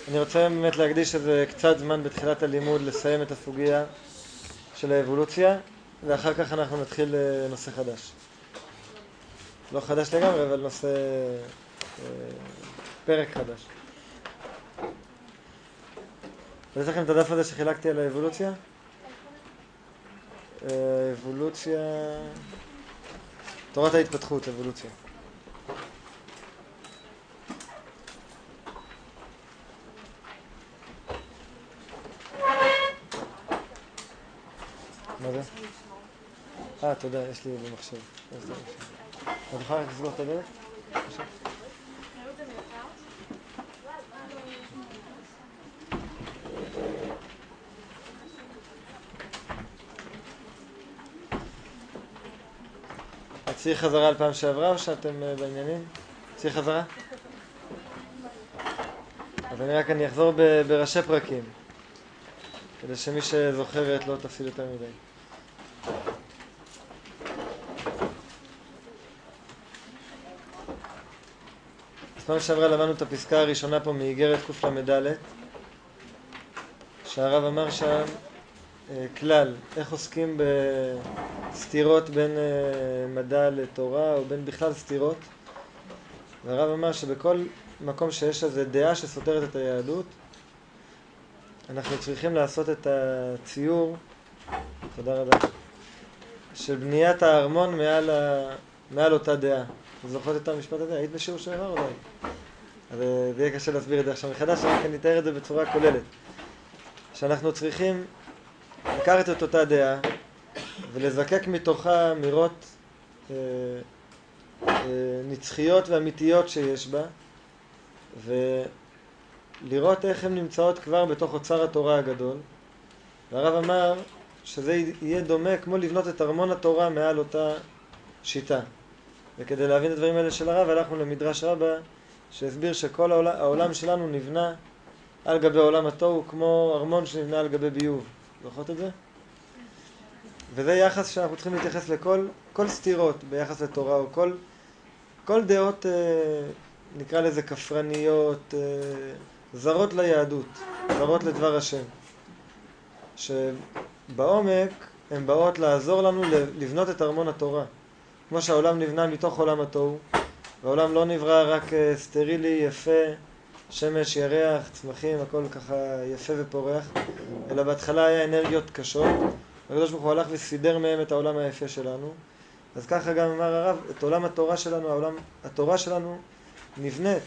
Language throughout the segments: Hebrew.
אני רוצה באמת להקדיש איזה קצת זמן בתחילת הלימוד לסיים את הסוגיה של האבולוציה, ואחר כך אנחנו נתחיל נושא חדש. לא חדש לגמרי, אבל נושא, פרק חדש. יש לכם את הדף הזה שחילקתי על האבולוציה? אבולוציה, תורת ההתפתחות, אבולוציה. מה זה? תודה, יש לי במחשב. את יכולה רק לסגור את הדלת? צריך חזרה על פעם שעברה או שאתם בעניינים? צריך חזרה? אז אני אחזור בראשי פרקים, כדי שמי שזוכרת לא תפסיד יותר מדי. אז פעם שעברה למדנו את הפסקה הראשונה פה מאיגרת קל"ד, שהרב אמר שם כלל, איך עוסקים בסתירות בין מדע לתורה או בין בכלל סתירות. והרב אמר שבכל מקום שיש איזו דעה שסותרת את היהדות, אנחנו צריכים לעשות את הציור, תודה רבה, של בניית הארמון מעל אותה דעה. זוכרת את המשפט הזה? היית בשיעור שאמר אולי? אז זה יהיה קשה להסביר את זה עכשיו מחדש, רק אני אתאר את זה בצורה כוללת. שאנחנו צריכים לקחת את אותה דעה ולזקק מתוכה אמירות נצחיות ואמיתיות שיש בה, ולראות איך הן נמצאות כבר בתוך אוצר התורה הגדול. והרב אמר שזה יהיה דומה כמו לבנות את ארמון התורה מעל אותה שיטה. וכדי להבין את הדברים האלה של הרב, הלכנו למדרש רבה שהסביר שכל העולם שלנו נבנה על גבי עולם התוהו כמו ארמון שנבנה על גבי ביוב. זוכרות את זה? וזה יחס שאנחנו צריכים להתייחס לכל סתירות ביחס לתורה, או כל דעות, נקרא לזה כפרניות, זרות ליהדות, זרות לדבר השם. שבעומק הן באות לעזור לנו לבנות את ארמון התורה. כמו שהעולם נבנה מתוך עולם התוהו, והעולם לא נברא רק סטרילי, יפה, שמש, ירח, צמחים, הכל ככה יפה ופורח, אלא בהתחלה היה אנרגיות קשות, והקדוש ברוך הוא הלך וסידר מהם את העולם היפה שלנו. אז ככה גם אמר הרב, את עולם התורה שלנו, התורה שלנו נבנית,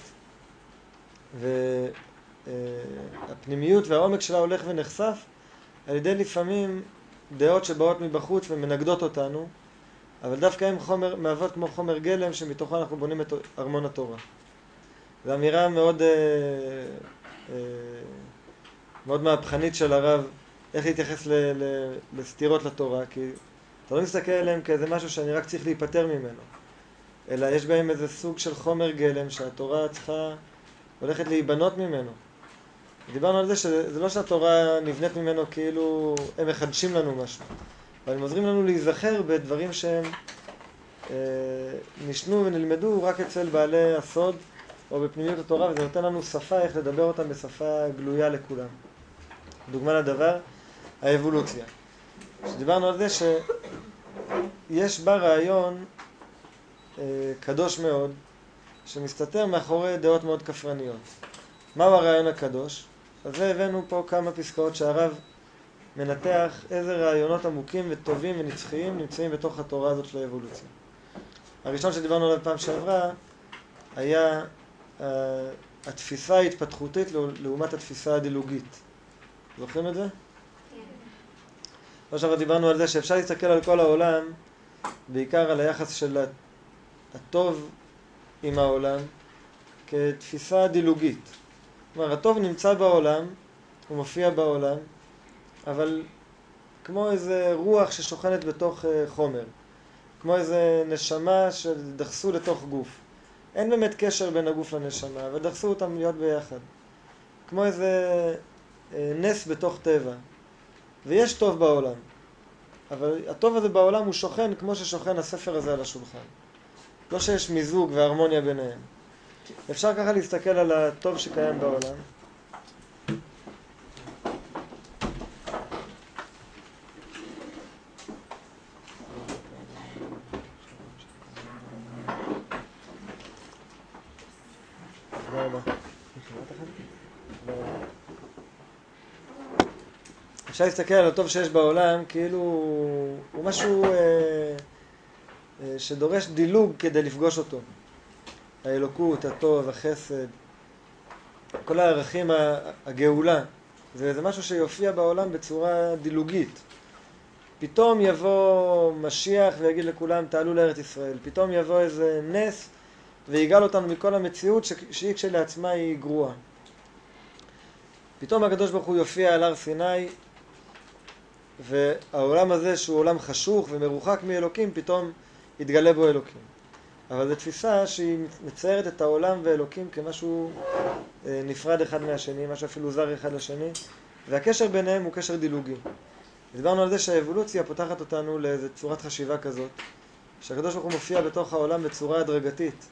והפנימיות והעומק שלה הולך ונחשף על ידי לפעמים דעות שבאות מבחוץ ומנגדות אותנו, אבל דווקא הן מהוות כמו חומר גלם שמתוכו אנחנו בונים את ארמון התורה. זו אמירה מאוד מאוד מהפכנית של הרב, איך להתייחס לסתירות לתורה, כי אתה לא מסתכל עליהם כאיזה משהו שאני רק צריך להיפטר ממנו, אלא יש בהם איזה סוג של חומר גלם שהתורה צריכה הולכת להיבנות ממנו. דיברנו על זה שזה לא שהתורה נבנית ממנו כאילו הם מחדשים לנו משהו, אבל הם עוזרים לנו להיזכר בדברים שהם נשנו ונלמדו רק אצל בעלי הסוד או בפנימיות התורה, וזה נותן לנו שפה איך לדבר אותם בשפה גלויה לכולם. דוגמה לדבר, האבולוציה. שדיברנו על זה שיש בה רעיון קדוש מאוד, שמסתתר מאחורי דעות מאוד כפרניות. מהו הרעיון הקדוש? אז זה הבאנו פה כמה פסקאות שהרב מנתח איזה רעיונות עמוקים וטובים ונצחיים נמצאים בתוך התורה הזאת של האבולוציה. הראשון שדיברנו עליו פעם שעברה היה התפיסה ההתפתחותית לעומת התפיסה הדילוגית. זוכרים את זה? כן. עכשיו דיברנו על זה שאפשר להסתכל על כל העולם, בעיקר על היחס של הטוב עם העולם, כתפיסה דילוגית. כלומר, הטוב נמצא בעולם, הוא מופיע בעולם, אבל כמו איזה רוח ששוכנת בתוך חומר, כמו איזה נשמה שדחסו לתוך גוף. אין באמת קשר בין הגוף לנשמה, ודחסו אותם להיות ביחד. כמו איזה נס בתוך טבע. ויש טוב בעולם, אבל הטוב הזה בעולם הוא שוכן כמו ששוכן הספר הזה על השולחן. לא שיש מיזוג והרמוניה ביניהם. אפשר ככה להסתכל על הטוב שקיים בעולם, אפשר להסתכל על הטוב שיש בעולם כאילו הוא משהו שדורש דילוג כדי לפגוש אותו. האלוקות, הטוב, החסד, כל הערכים, הגאולה, זה משהו שיופיע בעולם בצורה דילוגית. פתאום יבוא משיח ויגיד לכולם תעלו לארץ ישראל. פתאום יבוא איזה נס ויגאל אותנו מכל המציאות שהיא כשלעצמה היא גרועה. פתאום הקדוש ברוך הוא יופיע על הר סיני, והעולם הזה שהוא עולם חשוך ומרוחק מאלוקים, פתאום יתגלה בו אלוקים. אבל זו תפיסה שהיא מציירת את העולם ואלוקים כמשהו נפרד אחד מהשני, משהו אפילו זר אחד לשני, והקשר ביניהם הוא קשר דילוגי. דיברנו על זה שהאבולוציה פותחת אותנו לאיזו צורת חשיבה כזאת, שהקדוש ברוך הוא מופיע בתוך העולם בצורה הדרגתית,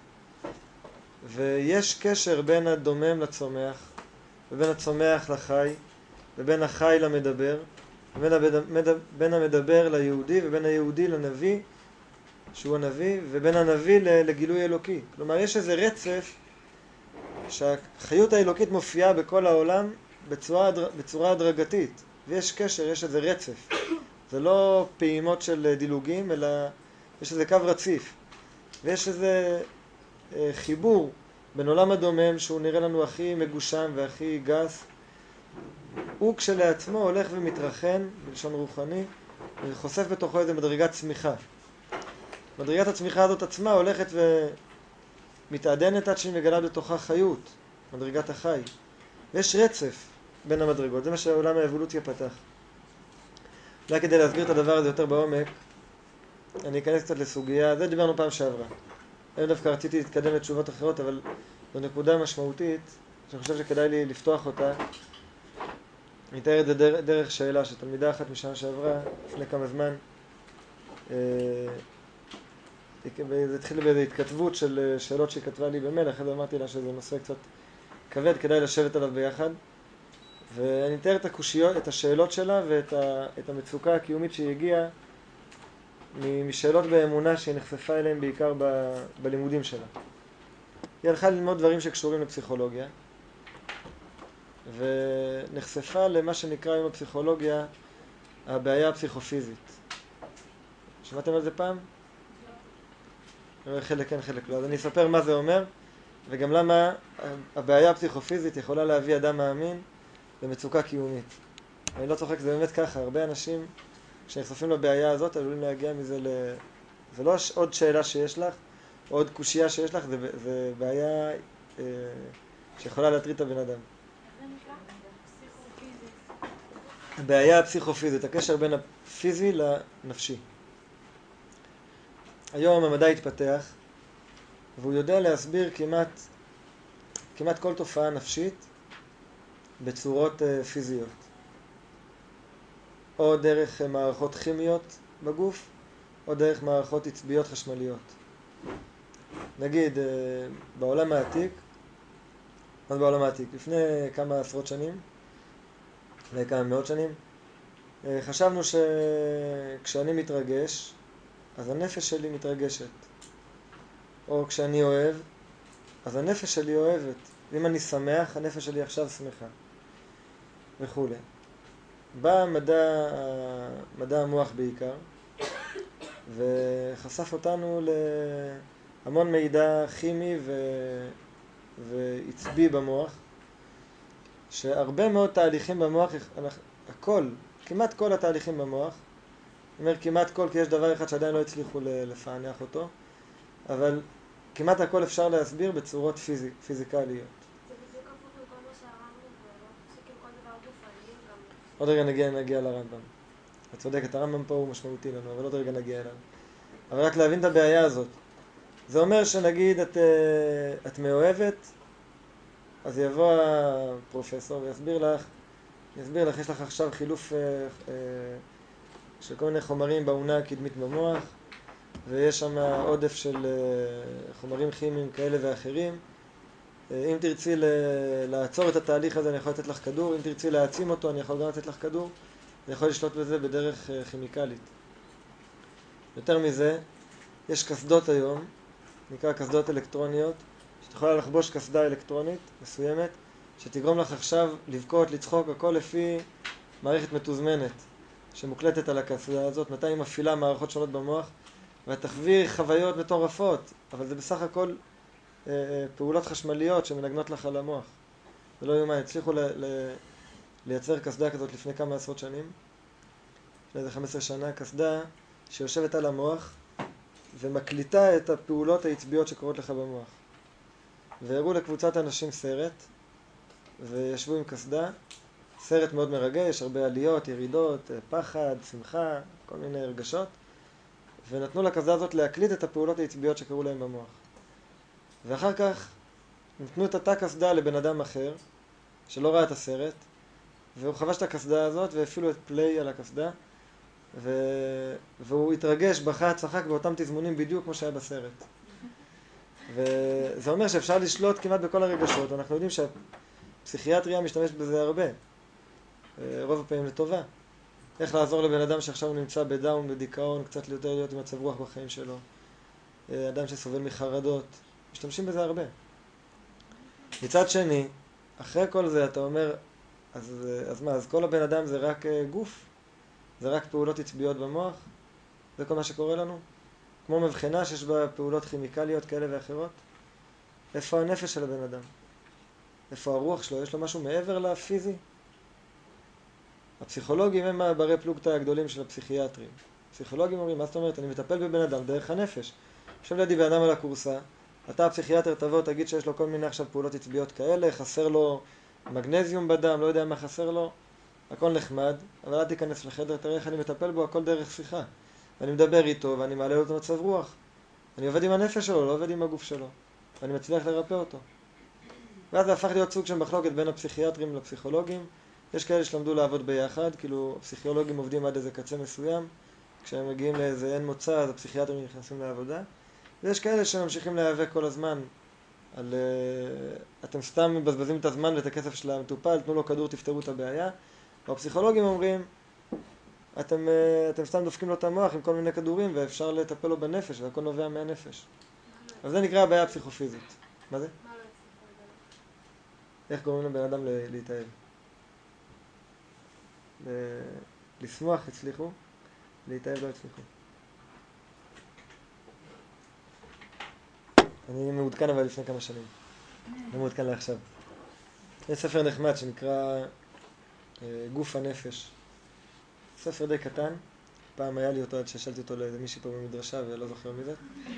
ויש קשר בין הדומם לצומח, ובין הצומח לחי, ובין החי למדבר, ובין המדבר ליהודי, ובין היהודי לנביא, שהוא הנביא, ובין הנביא לגילוי אלוקי. כלומר, יש איזה רצף שהחיות האלוקית מופיעה בכל העולם בצורה הדרגתית, ויש קשר, יש איזה רצף. זה לא פעימות של דילוגים, אלא יש איזה קו רציף. ויש איזה חיבור בין עולם הדומם, שהוא נראה לנו הכי מגושם והכי גס, הוא כשלעצמו הולך ומתרחן, בלשון רוחני, וחושף בתוכו איזה מדרגת צמיחה. מדרגת הצמיחה הזאת עצמה הולכת ומתעדנת עד שהיא מגלה בתוכה חיות, מדרגת החי. ויש רצף בין המדרגות, זה מה שהעולם האבולוציה פתח. אולי כדי להסביר את הדבר הזה יותר בעומק, אני אכנס קצת לסוגיה, זה דיברנו פעם שעברה. היום דווקא רציתי להתקדם לתשובות אחרות, אבל זו נקודה משמעותית, שאני חושב שכדאי לי לפתוח אותה. אני אתאר את זה דרך שאלה שתלמידה אחת משנה שעברה, לפני כמה זמן, זה התחיל באיזו התכתבות של שאלות שהיא כתבה לי במייל, אחרי זה אמרתי לה שזה נושא קצת כבד, כדאי לשבת עליו ביחד. ואני אתאר את הקושיות, את השאלות שלה ואת המצוקה הקיומית שהיא הגיעה משאלות באמונה שהיא נחשפה אליהן בעיקר בלימודים שלה. היא הלכה ללמוד דברים שקשורים לפסיכולוגיה, ונחשפה למה שנקרא עם הפסיכולוגיה הבעיה הפסיכופיזית. שמעתם על זה פעם? חלק כן, חלק לא. אז אני אספר מה זה אומר, וגם למה הבעיה הפסיכופיזית יכולה להביא אדם מאמין למצוקה קיומית. אני לא צוחק, זה באמת ככה. הרבה אנשים שנחשפים לבעיה הזאת עלולים להגיע מזה זה לא עוד שאלה שיש לך, או עוד קושייה שיש לך, זה בעיה שיכולה להטריד את הבן אדם. הבעיה הפסיכופיזית, הקשר בין הפיזי לנפשי. היום המדע התפתח, והוא יודע להסביר כמעט כל תופעה נפשית בצורות פיזיות. או דרך מערכות כימיות בגוף, או דרך מערכות עצביות חשמליות. נגיד, בעולם העתיק, אז בעולם העתיק, לפני כמה עשרות שנים, לפני כמה מאות שנים, חשבנו שכשאני מתרגש, אז הנפש שלי מתרגשת. או כשאני אוהב, אז הנפש שלי אוהבת. ואם אני שמח, הנפש שלי עכשיו שמחה. וכו'. בא מדע המוח בעיקר, וחשף אותנו להמון מידע כימי ועצבי במוח, שהרבה מאוד תהליכים במוח, כמעט כל התהליכים במוח, אני אומר כמעט כל, כי יש דבר אחד שעדיין לא הצליחו לפענח אותו, אבל כמעט הכל אפשר להסביר בצורות פיזיקליות. זה בדיוק הפוך מכל מה שאמרנו, שכאילו כל דבר גופני גם... עוד רגע נגיע לרמב"ם. את צודקת, הרמב"ם פה הוא משמעותי לנו, אבל עוד רגע נגיע אליו. אבל רק להבין את הבעיה הזאת. זה אומר שנגיד את מאוהבת, אז יבוא הפרופסור ויסביר לך, יש לך עכשיו חילוף של כל מיני חומרים באונה הקדמית במוח, ויש שם עודף של חומרים כימיים כאלה ואחרים. אם תרצי לעצור את התהליך הזה, אני יכול לתת לך כדור. אם תרצי להעצים אותו, אני יכול גם לתת לך כדור. אני יכול לשלוט בזה בדרך כימיקלית. יותר מזה, יש קסדות היום, נקרא קסדות אלקטרוניות, שאת יכולה לחבוש קסדה אלקטרונית מסוימת, שתגרום לך עכשיו לבכות, לצחוק, הכל לפי מערכת מתוזמנת שמוקלטת על הקסדה הזאת, מתי היא מפעילה מערכות שונות במוח, ואת תחווי חוויות מטורפות, אבל זה בסך הכל פעולות חשמליות שמנגנות לך על המוח. זה לא יאומן, הצליחו לייצר קסדה כזאת לפני כמה עשרות שנים, לפני איזה 15 שנה, קסדה שיושבת על המוח ומקליטה את הפעולות העצביות שקורות לך במוח. והראו לקבוצת אנשים סרט, וישבו עם קסדה, סרט מאוד מרגש, הרבה עליות, ירידות, פחד, שמחה, כל מיני הרגשות, ונתנו לקסדה הזאת להקליט את הפעולות העצביות שקרו להם במוח. ואחר כך נתנו את אותה קסדה לבן אדם אחר, שלא ראה את הסרט, והוא חבש את הקסדה הזאת והפעילו את פליי על הקסדה, והוא התרגש, בכה, צחק באותם תזמונים בדיוק כמו שהיה בסרט. וזה אומר שאפשר לשלוט כמעט בכל הרגשות. אנחנו יודעים שהפסיכיאטריה משתמשת בזה הרבה, רוב הפעמים לטובה. איך לעזור לבן אדם שעכשיו הוא נמצא בדאון, בדיכאון, קצת יותר להיות עם מצב רוח בחיים שלו. אדם שסובל מחרדות, משתמשים בזה הרבה. מצד שני, אחרי כל זה אתה אומר, אז מה, אז כל הבן אדם זה רק גוף? זה רק פעולות עצביות במוח? זה כל מה שקורה לנו? כמו מבחנה שיש בה פעולות כימיקליות כאלה ואחרות? איפה הנפש של הבן אדם? איפה הרוח שלו? יש לו משהו מעבר לפיזי? הפסיכולוגים הם הברי פלוגתא הגדולים של הפסיכיאטרים. הפסיכולוגים אומרים, מה זאת אומרת? אני מטפל בבן אדם דרך הנפש. יושב לידי בן אדם על הקורסה, אתה הפסיכיאטר תבוא, תגיד שיש לו כל מיני עכשיו פעולות עצביות כאלה, חסר לו מגנזיום בדם, לא יודע מה חסר לו, הכל נחמד, אבל אל תיכנס לחדר, תראה איך אני מטפל בו, הכל דרך שיחה. ואני מדבר איתו ואני מעלה לו את מצב רוח. אני עובד עם הנפש שלו, לא עובד עם הגוף שלו. ואני מצליח לרפא אותו. ואז זה הפך להיות סוג של מחלוקת בין הפסיכיאטרים לפסיכולוגים. יש כאלה שלמדו לעבוד ביחד, כאילו הפסיכולוגים עובדים עד איזה קצה מסוים, כשהם מגיעים לאיזה אין מוצא, אז הפסיכיאטרים נכנסים לעבודה. ויש כאלה שממשיכים להיאבק כל הזמן על אתם סתם מבזבזים את הזמן ואת הכסף של המטופל, תנו לו כדור, תפתרו את הבעיה. והפסיכולוגים אומרים, אתם סתם דופקים לו את המוח עם כל מיני כדורים ואפשר לטפל לו בנפש והכל נובע מהנפש. אז זה נקרא הבעיה הפסיכופיזית. מה זה? מה לא הצליחו? איך גורמים לבן אדם להתאהב? לשמוח הצליחו, להתאהב לא הצליחו. אני מעודכן אבל לפני כמה שנים. לא מעודכן לעכשיו. יש ספר נחמד שנקרא גוף הנפש. ספר די קטן. פעם היה לי אותו עד ששאלתי אותו לאיזה מישהי פה במדרשה ולא זוכר מי זה.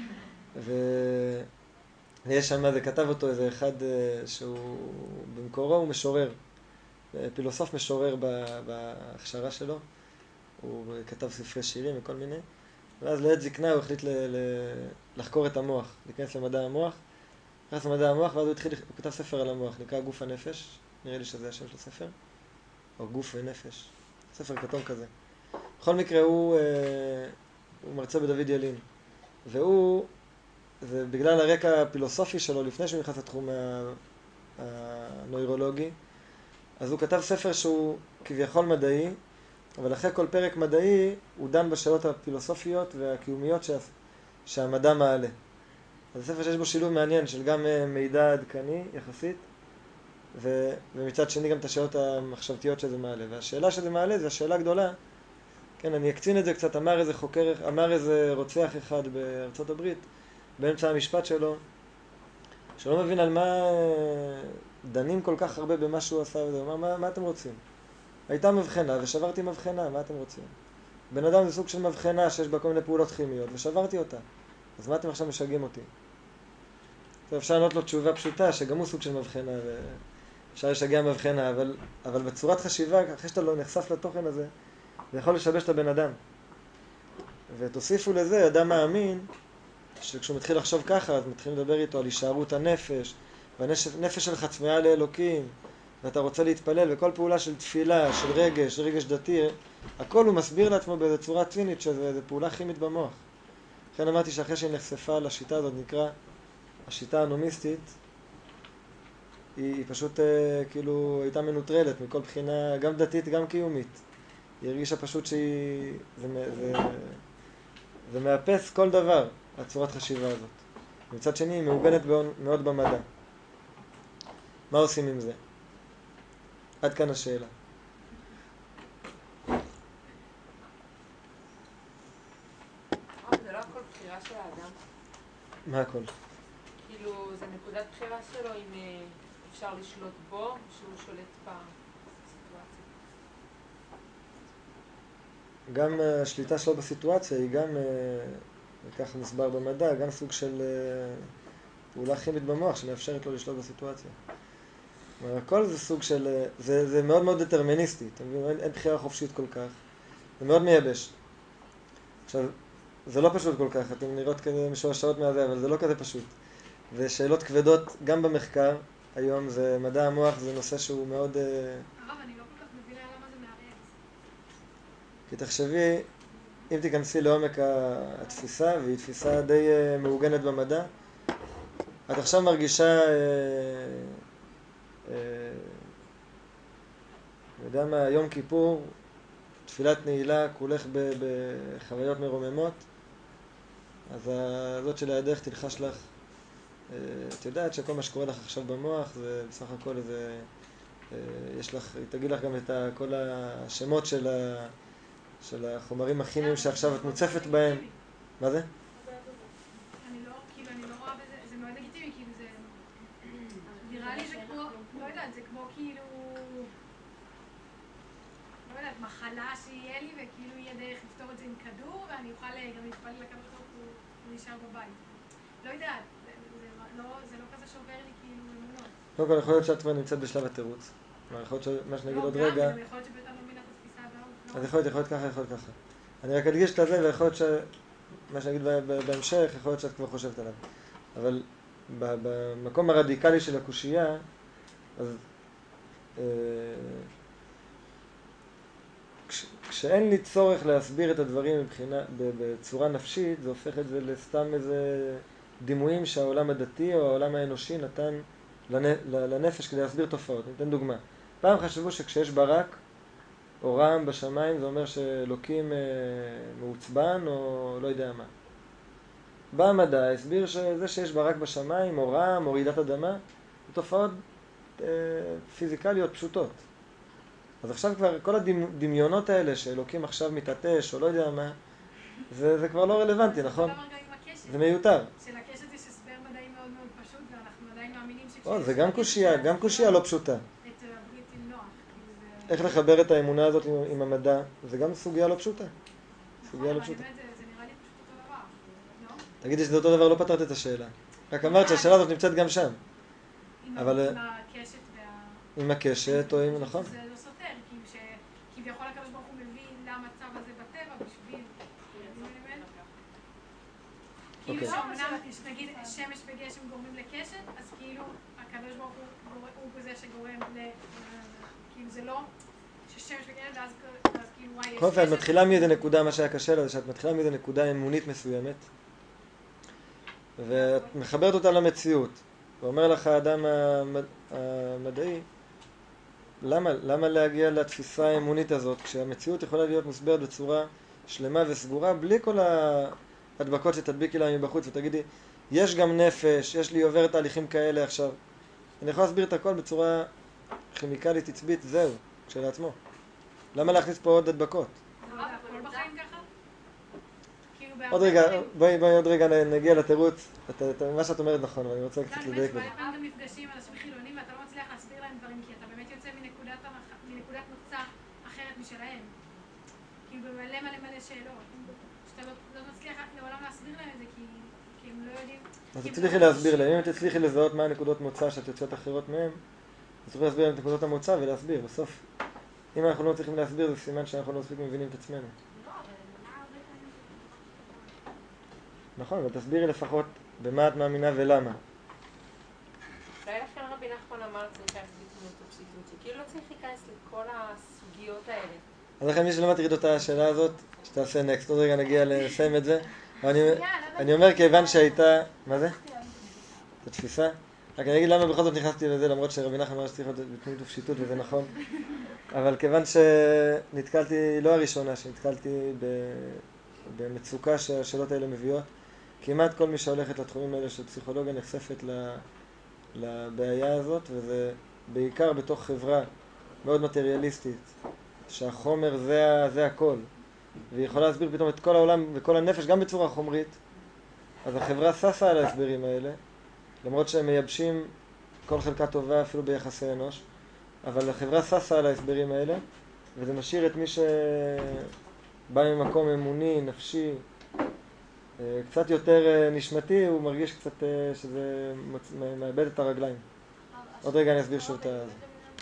ויש שם, זה כתב אותו איזה אחד שהוא במקורו הוא משורר. פילוסוף משורר בהכשרה שלו. הוא כתב ספרי שירים וכל מיני. ואז לעת זקנה הוא החליט לחקור את המוח, להיכנס למדע המוח. נכנס למדע המוח ואז הוא כתב ספר על המוח, נקרא גוף הנפש. נראה לי שזה השם של הספר. או גוף ונפש. ספר כתום כזה. בכל מקרה הוא מרצה בדוד ילין. והוא, זה בגלל הרקע הפילוסופי שלו לפני שהוא נכנס לתחום הנוירולוגי, אז הוא כתב ספר שהוא כביכול מדעי, אבל אחרי כל פרק מדעי הוא דן בשאלות הפילוסופיות והקיומיות שהמדע מעלה. אז זה ספר שיש בו שילוב מעניין של גם מידע עדכני יחסית, ומצד שני גם את השאלות המחשבתיות שזה מעלה. והשאלה שזה מעלה זה השאלה הגדולה, כן, אני אקצין את זה קצת, אמר איזה רוצח אחד בארצות הברית, באמצע המשפט שלו, שלא מבין על מה דנים כל כך הרבה במה שהוא עשה וזה, הוא אמר, מה אתם רוצים? הייתה מבחנה ושברתי מבחנה, מה אתם רוצים? בן אדם זה סוג של מבחנה שיש בה כל מיני פעולות כימיות ושברתי אותה, אז מה אתם עכשיו משגעים אותי? טוב, אפשר לענות לו תשובה פשוטה שגם הוא סוג של מבחנה ואפשר לשגע מבחנה, אבל בצורת חשיבה, אחרי שאתה לא נחשף לתוכן הזה, זה יכול לשבש את הבן אדם. ותוסיפו לזה, אדם מאמין שכשהוא מתחיל לחשוב ככה, אז מתחיל לדבר איתו על הישארות הנפש, והנפש שלך צמאה לאלוקים, ואתה רוצה להתפלל, וכל פעולה של תפילה, של רגש דתי, הכל הוא מסביר לעצמו באיזו צורה צינית שזה פעולה כימית במוח. לכן אמרתי שאחרי שהיא נחשפה לשיטה הזאת, נקרא השיטה הנומיסטית, היא פשוט כאילו הייתה מנוטרלת מכל בחינה, גם דתית, גם קיומית. היא הרגישה פשוט זה מאפס כל דבר, הצורת חשיבה הזאת. מצד שני, היא מעוגנת מאוד במדע. מה עושים עם זה? עד כאן השאלה. זה לא הכל בחירה של האדם? מה הכל? כאילו, זה נקודת בחירה שלו אם אפשר לשלוט בו, שהוא שולט בסיטואציה. גם השליטה שלו בסיטואציה היא גם, וככה נסבר במדע, גם סוג של פעולה כימית במוח שמאפשרת לו לשלוט בסיטואציה. הכל זה סוג של, זה מאוד מאוד דטרמיניסטי, אתם מבינים? אין בחירה חופשית כל כך, זה מאוד מייבש. עכשיו, זה לא פשוט כל כך, אתם נראות כזה משועשעות מהזה, אבל זה לא כזה פשוט. זה שאלות כבדות גם במחקר, היום זה מדע המוח, זה נושא שהוא מאוד... הרב, אני לא כל כך מבינה למה זה מערער. כי תחשבי, אם תיכנסי לעומק התפיסה, והיא תפיסה די מעוגנת במדע, את עכשיו מרגישה, אני יודע מה, יום כיפור, תפילת נעילה, כולך בחוויות מרוממות, אז הזאת שלידך תלחש לך, את יודעת שכל מה שקורה לך עכשיו במוח זה בסך הכל איזה, יש לך, היא תגיד לך גם את כל השמות של החומרים הכימיים שעכשיו את מוצפת בהם. מה זה? אני לא רואה בזה, זה מאוד לגיטימי, כאילו זה... נראה לי זה כמו, לא יודעת, זה כמו כאילו... לא יודעת, מחלה שיהיה לי וכאילו יהיה דרך לפתור את זה עם כדור ואני אוכל גם להתפלל לקדוש ברוך הוא נשאר בבית. לא יודעת, זה לא כזה שובר לי כאילו אמונות. קודם כל יכול להיות שאת כבר נמצאת בשלב התירוץ. יכול להיות שמה שנגיד עוד רגע... יכול להיות שבטח לא מבינה את התפיסה הבאה. אז יכול להיות ככה, יכול להיות ככה. אני רק אדגיש את זה ויכול להיות שמה שנגיד בהמשך, יכול להיות שאת כבר חושבת עליו. אבל במקום הרדיקלי של הקושייה, אז כשאין לי צורך להסביר את הדברים בצורה נפשית, זה הופך את זה לסתם איזה דימויים שהעולם הדתי או העולם האנושי נתן לנפש כדי להסביר תופעות. ניתן דוגמה. פעם חשבו שכשיש ברק או רעם בשמיים זה אומר שאלוקים מעוצבן או לא יודע מה. בא המדע, הסביר שזה שיש ברק בשמיים או רעם או רעידת אדמה, זה תופעות פיזיקליות פשוטות. אז עכשיו כבר כל הדמיונות האלה שאלוקים עכשיו מתעטש או לא יודע מה, זה כבר לא רלוונטי, נכון? זה מיותר. שלקשת יש הסבר מדעי מאוד מאוד פשוט ואנחנו עדיין מאמינים שכשיש... זה גם קושייה לא פשוטה. את הברית עם נוח. איך לחבר את האמונה הזאת עם המדע, זה גם סוגיה לא פשוטה. סוגיה לא פשוטה. באמת זה נראה לי פשוט אותו דבר, לא? תגידי שזה אותו דבר, לא פתרת את השאלה. רק אמרת שהשאלה הזאת נמצאת גם שם. עם הקשת עם הקשת או עם... נכון? זה לא סותר, כביכול הקדוש ברוך הוא מבין למצב הזה בטבע בשביל... כאילו שאומנם, נגיד, שמש וגשם גורמים לקשת, אז כאילו הקדוש ברוך הוא בזה שגורם כאילו זה לא ששמש וגשם, ואז כאילו וואי יש קשת. את מתחילה מאיזה נקודה, מה שהיה קשה לה, שאת מתחילה מאיזה נקודה אמונית מסוימת, ואת מחברת אותה למציאות, ואומר לך האדם המדעי, למה להגיע לתפיסה האמונית הזאת, כשהמציאות יכולה להיות מוסברת בצורה שלמה וסגורה, בלי כל ההדבקות שתדביקי לה מבחוץ, ותגידי, יש גם נפש, יש לי עובר תהליכים כאלה עכשיו. אני יכול להסביר את הכל בצורה כימיקלית עצבית, זהו, כשלעצמו. למה להכניס פה עוד הדבקות? הכל בחיים ככה? עוד רגע, בואי עוד רגע נגיע לתירוץ. מה שאת אומרת נכון, אבל אני רוצה קצת לדייק בזה. פעם גם נפגשים אנשים חילונים ואתה לא מצליח להסביר להם דברים, כי אתה באמת יוצא מנקודת מוצא אחרת משלהם. כאילו מלא שאלות. שאתה לא מצליח לעולם להסביר להם את זה, כי הם לא יודעים... אז תצליחי להסביר להם. אם תצליחי לזהות מה הנקודות מוצא שאת יוצאות אחרות מהם, אז תצליחי להסביר להם את נקודות המוצא ולהסביר. בסוף, אם אנחנו לא צריכים להסביר, זה סימן שאנחנו לא מספיק מבינים את עצמנו. נכון, אבל תסבירי לפחות במה את מאמינה ולמה. אולי לכן רבי נחמן אמר צריך להסביר את הפשיטות, שכאילו לא צריך להיכנס לכל הסוגיות האלה. אז לכן מי שלא מטריד אותה השאלה הזאת, שתעשה נקסט, עוד רגע נגיע לסיים את זה. אני אומר כיוון שהייתה... מה זה? את התפיסה? רק אני אגיד למה בכל זאת נכנסתי לזה, למרות שרבי נחמן אמר שצריך להיות בתמימות ופשיטות, וזה נכון. אבל כיוון שנתקלתי, לא הראשונה, שנתקלתי במצוקה שהשאלות האלה מביאות, כמעט כל מי שהולכת לתחומים האלה של פסיכולוגיה נחשפת לבעיה הזאת, וזה בעיקר בתוך חברה מאוד מטריאליסטית, שהחומר זה הכל, והיא יכולה להסביר פתאום את כל העולם וכל הנפש גם בצורה חומרית, אז החברה ששה על ההסברים האלה, למרות שהם מייבשים כל חלקה טובה אפילו ביחסי אנוש, אבל החברה ששה על ההסברים האלה, וזה משאיר את מי שבא ממקום אמוני, נפשי, קצת יותר נשמתי, הוא מרגיש קצת שזה מאבד את הרגליים. עוד רגע אני אסביר שוב את זה.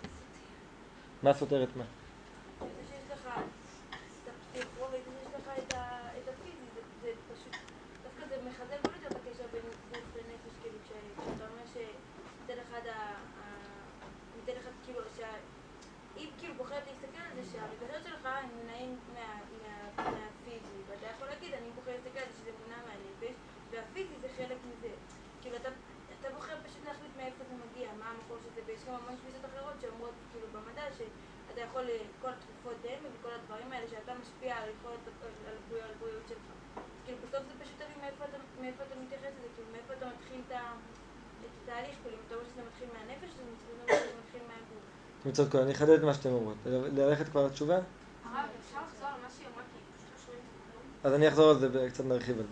מה סותרת מה? שיש לך את הפסיכולוגיה, יש לך את הפיזי, זה פשוט, דווקא זה מחזק עוד יותר את הקשר בין גוף ונפש, כאילו, כשאתה אומר שמצד אחד, כאילו, אם כאילו בוחרת להסתכל על זה, שהרגשות שלך הם מונעים מהפיזי, ואתה יכול להגיד, אני בוחר להסתכל על זה שזה מונע מהנפש, והפיזי זה חלק מזה. כאילו, אתה בוחר פשוט להחליט מאיפה זה מגיע, מה המקור שזה, ויש גם ממש תפיסות אחרות שאומרות, כאילו, במדע, שאתה יכול, כל התרופות דם וכל הדברים האלה, שאתה משפיע על יכולת, על הבריאות שלך. כאילו, בסוף זה פשוט תביא מאיפה אתה מתייחס לזה, כאילו, מאיפה אתה מתחיל את התהליך, כאילו, אם אתה אומר שזה מתחיל מהנפש, זה מתחיל מהגוף. אתם צודקות, אני אחדד את מה שאתם אומרות. ללכת כבר לתשובה? הרב, אפשר לחזור על מה שהיא אמרה, כי פשוט לא שומעים את זה. אז אני אחזור על זה וקצת נרחיב על זה.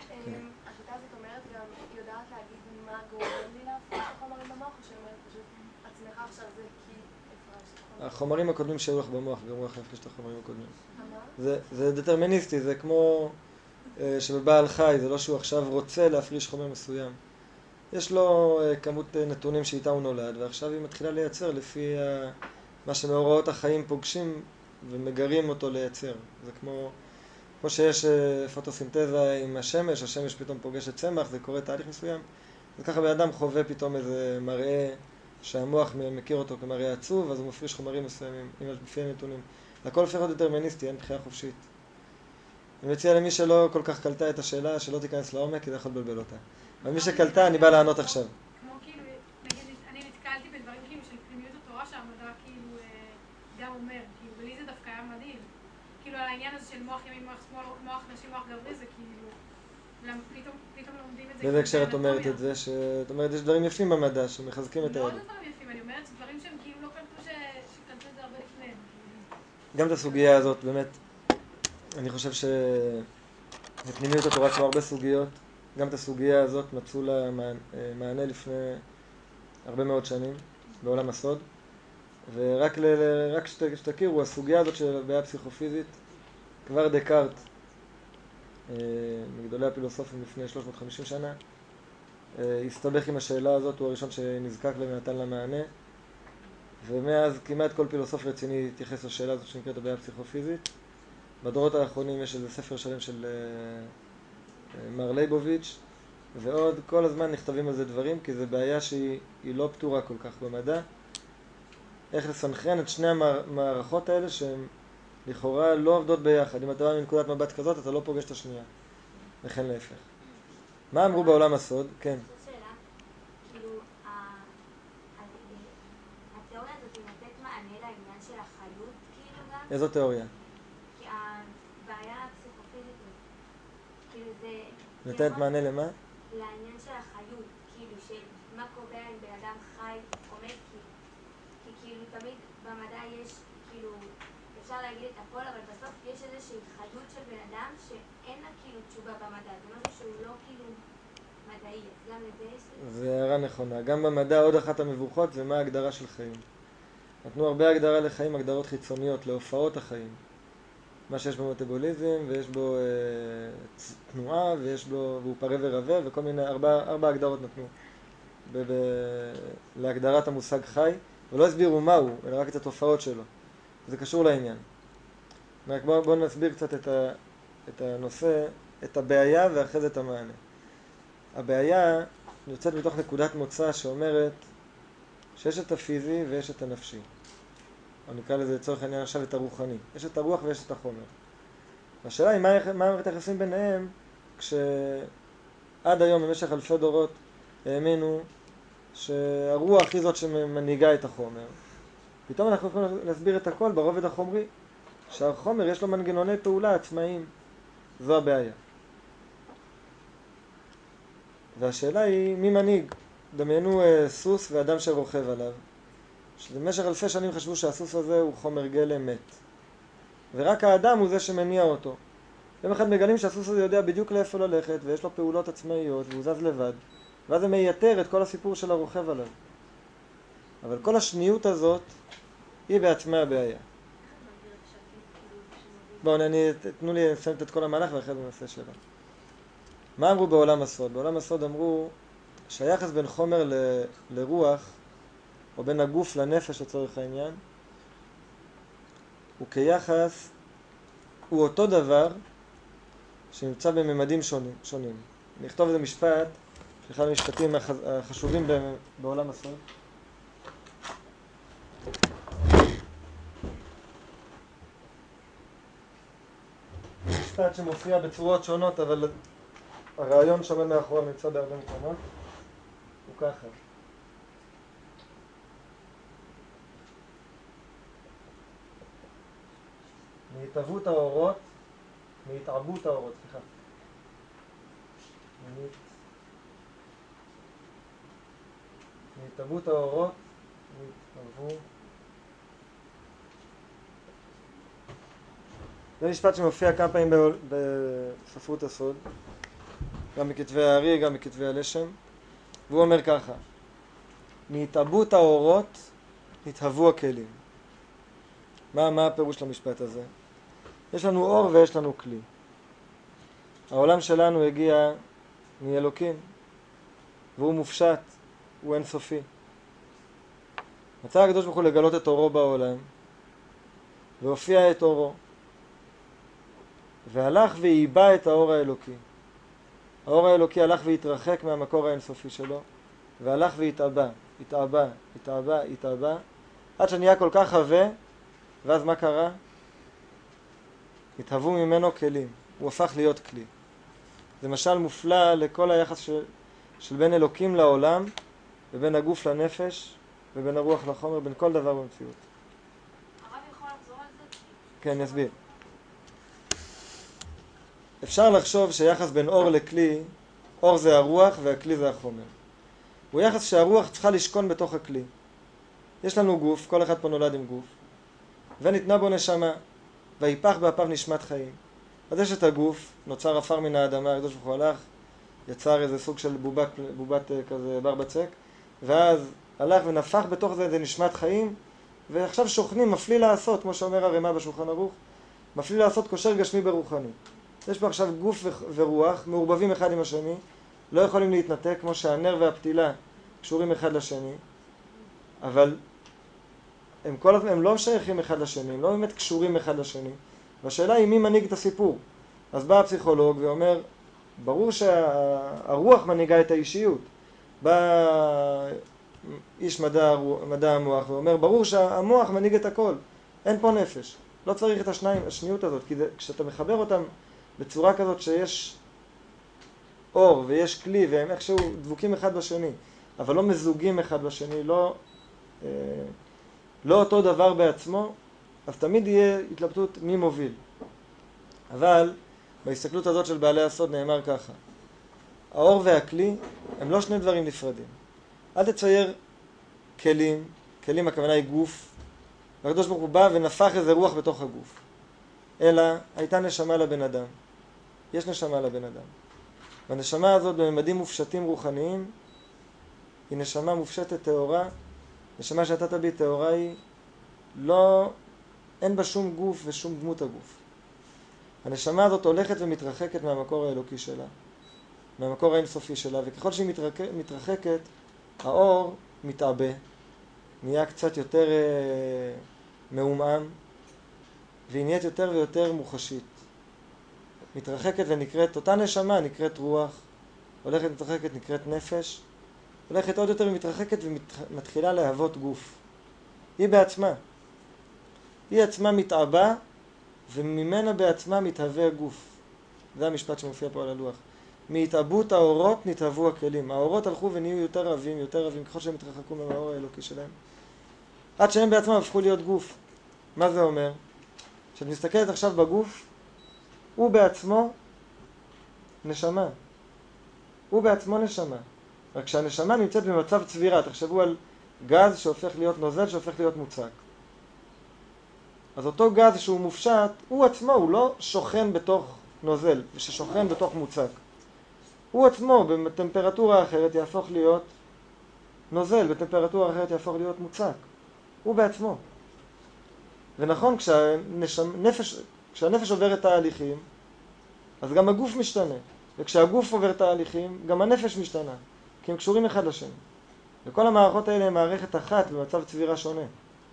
השיטה הזאת אומרת גם, היא יודעת להגיד מה גורם לי להפריש החומרים במוח, או שאומרת פשוט עצמך עכשיו זה כי הפרשת. החומרים הקודמים שהיו לך במוח גרמו לך להפריש את החומרים הקודמים. זה דטרמיניסטי, זה כמו שבבעל חי, זה לא שהוא עכשיו רוצה להפריש חומר מסוים. יש לו כמות נתונים שאיתה הוא נולד, ועכשיו היא מתחילה לייצר לפי מה שמאורעות החיים פוגשים ומגרים אותו לייצר. זה כמו שיש פוטוסינתזה עם השמש, השמש פתאום פוגשת צמח, זה קורה תהליך מסוים. וככה באדם חווה פתאום איזה מראה שהמוח מכיר אותו כמראה עצוב, אז הוא מפריש חומרים מסוימים, לפי הנתונים. הכל הופך להיות דטרמיניסטי, אין בחירה חופשית. אני מציע למי שלא כל כך קלטה את השאלה, שלא תיכנס לעומק, כי זה יכול לבלבל אותה. אבל מי שקלטה, אני בא לענות עכשיו. כמו כאילו, נגיד, אני נתקלתי בדברים כאילו של פנימיות התורה שהמדע כאילו גם אומר, כאילו, ולי זה דווקא היה מדהים. כאילו, על העניין הזה של מוח ימין, מוח שמאל, מוח נשים, מוח גברי, זה כאילו, פתאום לומדים את זה. באיזה הקשר את אומרת את זה? שאת אומרת, יש דברים יפים במדע שמחזקים את לא הידע. דברים יפים, אני אומרת דברים שהם כאילו לא קלטו שקלטו את זה הרבה לפני. גם את הסוגיה הזאת, באמת, אני חושב שבפנימיות התורה יש הרבה סוגיות. גם את הסוגיה הזאת מצאו לה מענה לפני הרבה מאוד שנים בעולם הסוד. ורק שתכירו, הסוגיה הזאת של הבעיה פסיכופיזית, כבר דקארט, מגדולי הפילוסופים לפני 350 שנה, הסתבך עם השאלה הזאת, הוא הראשון שנזקק לה ונתן לה מענה. ומאז כמעט כל פילוסוף רציני התייחס לשאלה הזאת שנקראת הבעיה הפסיכופיזית. בדורות האחרונים יש איזה ספר שלם של מר ליבוביץ', ועוד כל הזמן נכתבים על זה דברים, כי זו בעיה שהיא לא פתורה כל כך במדע. איך לסנכרן את שני המערכות האלה שהן לכאורה לא עובדות ביחד. אם אתה בא מנקודת מבט כזאת, אתה לא פוגש את השנייה. וכן להפך. מה אמרו בעולם הסוד? כן. זו שאלה, כאילו, התיאוריה הזאת היא נותנת מענה לעניין של החיות, כאילו גם? איזו תיאוריה? כי הבעיה הפסיכופיזית, כאילו זה... נותנת מענה למה? לעניין של החיות, כאילו, של מה קובע אם בן אדם חי או מת, כי כאילו תמיד במדע יש, כאילו, אפשר להגיד את הכל, אבל בסוף יש איזושהי חיות של בן אדם שאין לה כאילו תשובה במדע, זה משהו שהוא לא כאילו מדעי, אז גם לזה יש... זה הערה נכונה. גם במדע עוד אחת המבוכות זה מה ההגדרה של חיים. נתנו הרבה הגדרה לחיים, הגדרות חיצוניות, להופעות החיים. מה שיש בו מטאבוליזם, ויש בו תנועה, והוא פרה ורבה, וכל מיני, ארבע הגדרות נתנו להגדרת המושג חי, ולא הסבירו מהו, אלא רק את התופעות שלו. זה קשור לעניין. רק בואו נסביר קצת את הנושא, את הבעיה ואחרי זה את המענה. הבעיה יוצאת מתוך נקודת מוצא שאומרת שיש את הפיזי ויש את הנפשי. או נקרא לזה לצורך העניין עכשיו את הרוחני. יש את הרוח ויש את החומר. השאלה היא מה מערכת היחסים ביניהם כשעד היום במשך אלפי דורות האמינו שהרוח היא זאת שמנהיגה את החומר. פתאום אנחנו יכולים להסביר את הכל ברובד החומרי, שהחומר יש לו מנגנוני פעולה עצמאיים. זו הבעיה. והשאלה היא מי מנהיג? דמיינו סוס ואדם שרוכב עליו, שבמשך אלפי שנים חשבו שהסוס הזה הוא חומר גלם מת. ורק האדם הוא זה שמניע אותו. יום אחד מגלים שהסוס הזה יודע בדיוק לאיפה ללכת, ויש לו פעולות עצמאיות, והוא זז לבד. ואז זה מייתר את כל הסיפור של הרוכב עליו. אבל כל השניות הזאת, היא בעצמה הבעיה. בואו, תנו לי לסיים את כל המהלך ואחרי זה נעשה שאלה. מה אמרו בעולם הסוד? בעולם הסוד אמרו שהיחס בין חומר לרוח, או בין הגוף לנפש לצורך העניין, הוא כיחס, הוא אותו דבר שנמצא בממדים שונים. אני אכתוב איזה משפט, אחד המשפטים החשובים בעולם הסוד. משפט שמופיע בצורות שונות, אבל הרעיון שעומד מאחוריו נמצא בהרבה מקומות. הוא ככה. מהתהוות האורות, מהתעבות האורות, סליחה. מהתהוות האורות, מהתהוו. זה משפט שמופיע כמה פעמים בספרות הסוד, גם מכתבי הארי, גם מכתבי הלשם, והוא אומר ככה: מהתהוות האורות נתהוו הכלים. מה הפירוש למשפט הזה? יש לנו אור ויש לנו כלי. העולם שלנו הגיע מאלוקים, והוא מופשט, הוא אינסופי. מצא הקדוש ברוך הוא לגלות את אורו בעולם, והופיע את אורו, והלך ועיבה את האור האלוקי. האור האלוקי הלך והתרחק מהמקור האינסופי שלו, והלך והתעבה, התעבה, התעבה, התעבה, עד שנהיה כל כך עבה, ואז מה קרה? התהוו ממנו כלים, הוא הפך להיות כלי. זה משל מופלא לכל היחס של בין אלוקים לעולם, ובין הגוף לנפש, ובין הרוח לחומר, בין כל דבר במציאות. הרב יכול לחזור על זה? כן, אני אסביר. אפשר לחשוב שיחס בין אור לכלי, אור זה הרוח והכלי זה החומר. הוא יחס שהרוח צריכה לשכון בתוך הכלי. יש לנו גוף, כל אחד פה נולד עם גוף, וניתנה בו נשמה, ויפח באפיו נשמת חיים. אז יש את הגוף, נוצר עפר מן האדמה, הקדוש ברוך הוא הלך, יצר איזה סוג של בובת כזה בר בצק, ואז הלך ונפח בתוך זה איזה נשמת חיים, ועכשיו שוכנים, מפליא לעשות, כמו שאומר הרמ"א בשולחן ערוך, מפליא לעשות קושר גשמי ברוחני. יש פה עכשיו גוף ורוח, מעורבבים אחד עם השני, לא יכולים להתנתק, כמו שהנר והפתילה קשורים אחד לשני, אבל הם לא שייכים אחד לשני, הם לא באמת קשורים אחד לשני, והשאלה היא מי מנהיג את הסיפור. אז בא הפסיכולוג ואומר, ברור שהרוח מנהיגה את האישיות. בא איש מדע המוח ואומר, ברור שהמוח מנהיג את הכל, אין פה נפש, לא צריך את השניות הזאת, כי כשאתה מחבר אותם בצורה כזאת שיש אור ויש כלי והם איכשהו דבוקים אחד בשני, אבל לא מזוגים אחד בשני, לא אותו דבר בעצמו, אז תמיד יהיה התלבטות מי מוביל. אבל בהסתכלות הזאת של בעלי הסוד נאמר ככה: האור והכלי הם לא שני דברים נפרדים. אל תצייר כלים, כלים הכוונה היא גוף, והקדוש ברוך הוא בא ונפח איזה רוח בתוך הגוף. אלא הייתה נשמה לבן אדם. יש נשמה לבן אדם. והנשמה הזאת בממדים מופשטים רוחניים, היא נשמה מופשטת טהורה. נשמה שנתת בי טהורה היא, אין בה שום גוף ושום דמות הגוף. הנשמה הזאת הולכת ומתרחקת מהמקור האלוקי שלה, מהמקור האינסופי שלה, וככל שהיא מתרחקת, האור מתעבה, נהיה קצת יותר מעומעם, והיא נהיית יותר ויותר מוחשית. מתרחקת ונקראת, אותה נשמה נקראת רוח, הולכת ומתרחקת נקראת נפש, הולכת עוד יותר ומתרחקת ומתחילה להוות גוף. היא בעצמה. היא עצמה מתעבה, וממנה בעצמה מתהווה גוף. זה המשפט שמופיע פה על הלוח. מהתעבות האורות נתהוו הכלים. האורות הלכו ונהיו יותר עבים, ככל שהם התרחקו מהאור האלוקי שלהם. עד שהם בעצמם הפכו להיות גוף. מה זה אומר? כשאת מסתכלת עכשיו בגוף, הוא בעצמו נשמה. הוא בעצמו נשמה. רק שהנשמה נמצאת במצב צבירה. תחשבו על גז שהופך להיות נוזל, שהופך להיות מוצק. אז אותו גז שהוא מופשט, הוא עצמו, הוא לא שוכן בתוך נוזל, ששוכן בתוך מוצק. הוא עצמו בטמפרטורה אחרת יהפוך להיות נוזל, בטמפרטורה אחרת יהפוך להיות מוצק. הוא בעצמו. ונכון, כשהנפש עוברת תהליכים, אז גם הגוף משתנה. וכשהגוף עובר תהליכים, גם הנפש משתנה. כי הם קשורים אחד לשני. וכל המערכות האלה הן מערכת אחת במצב צבירה שונה.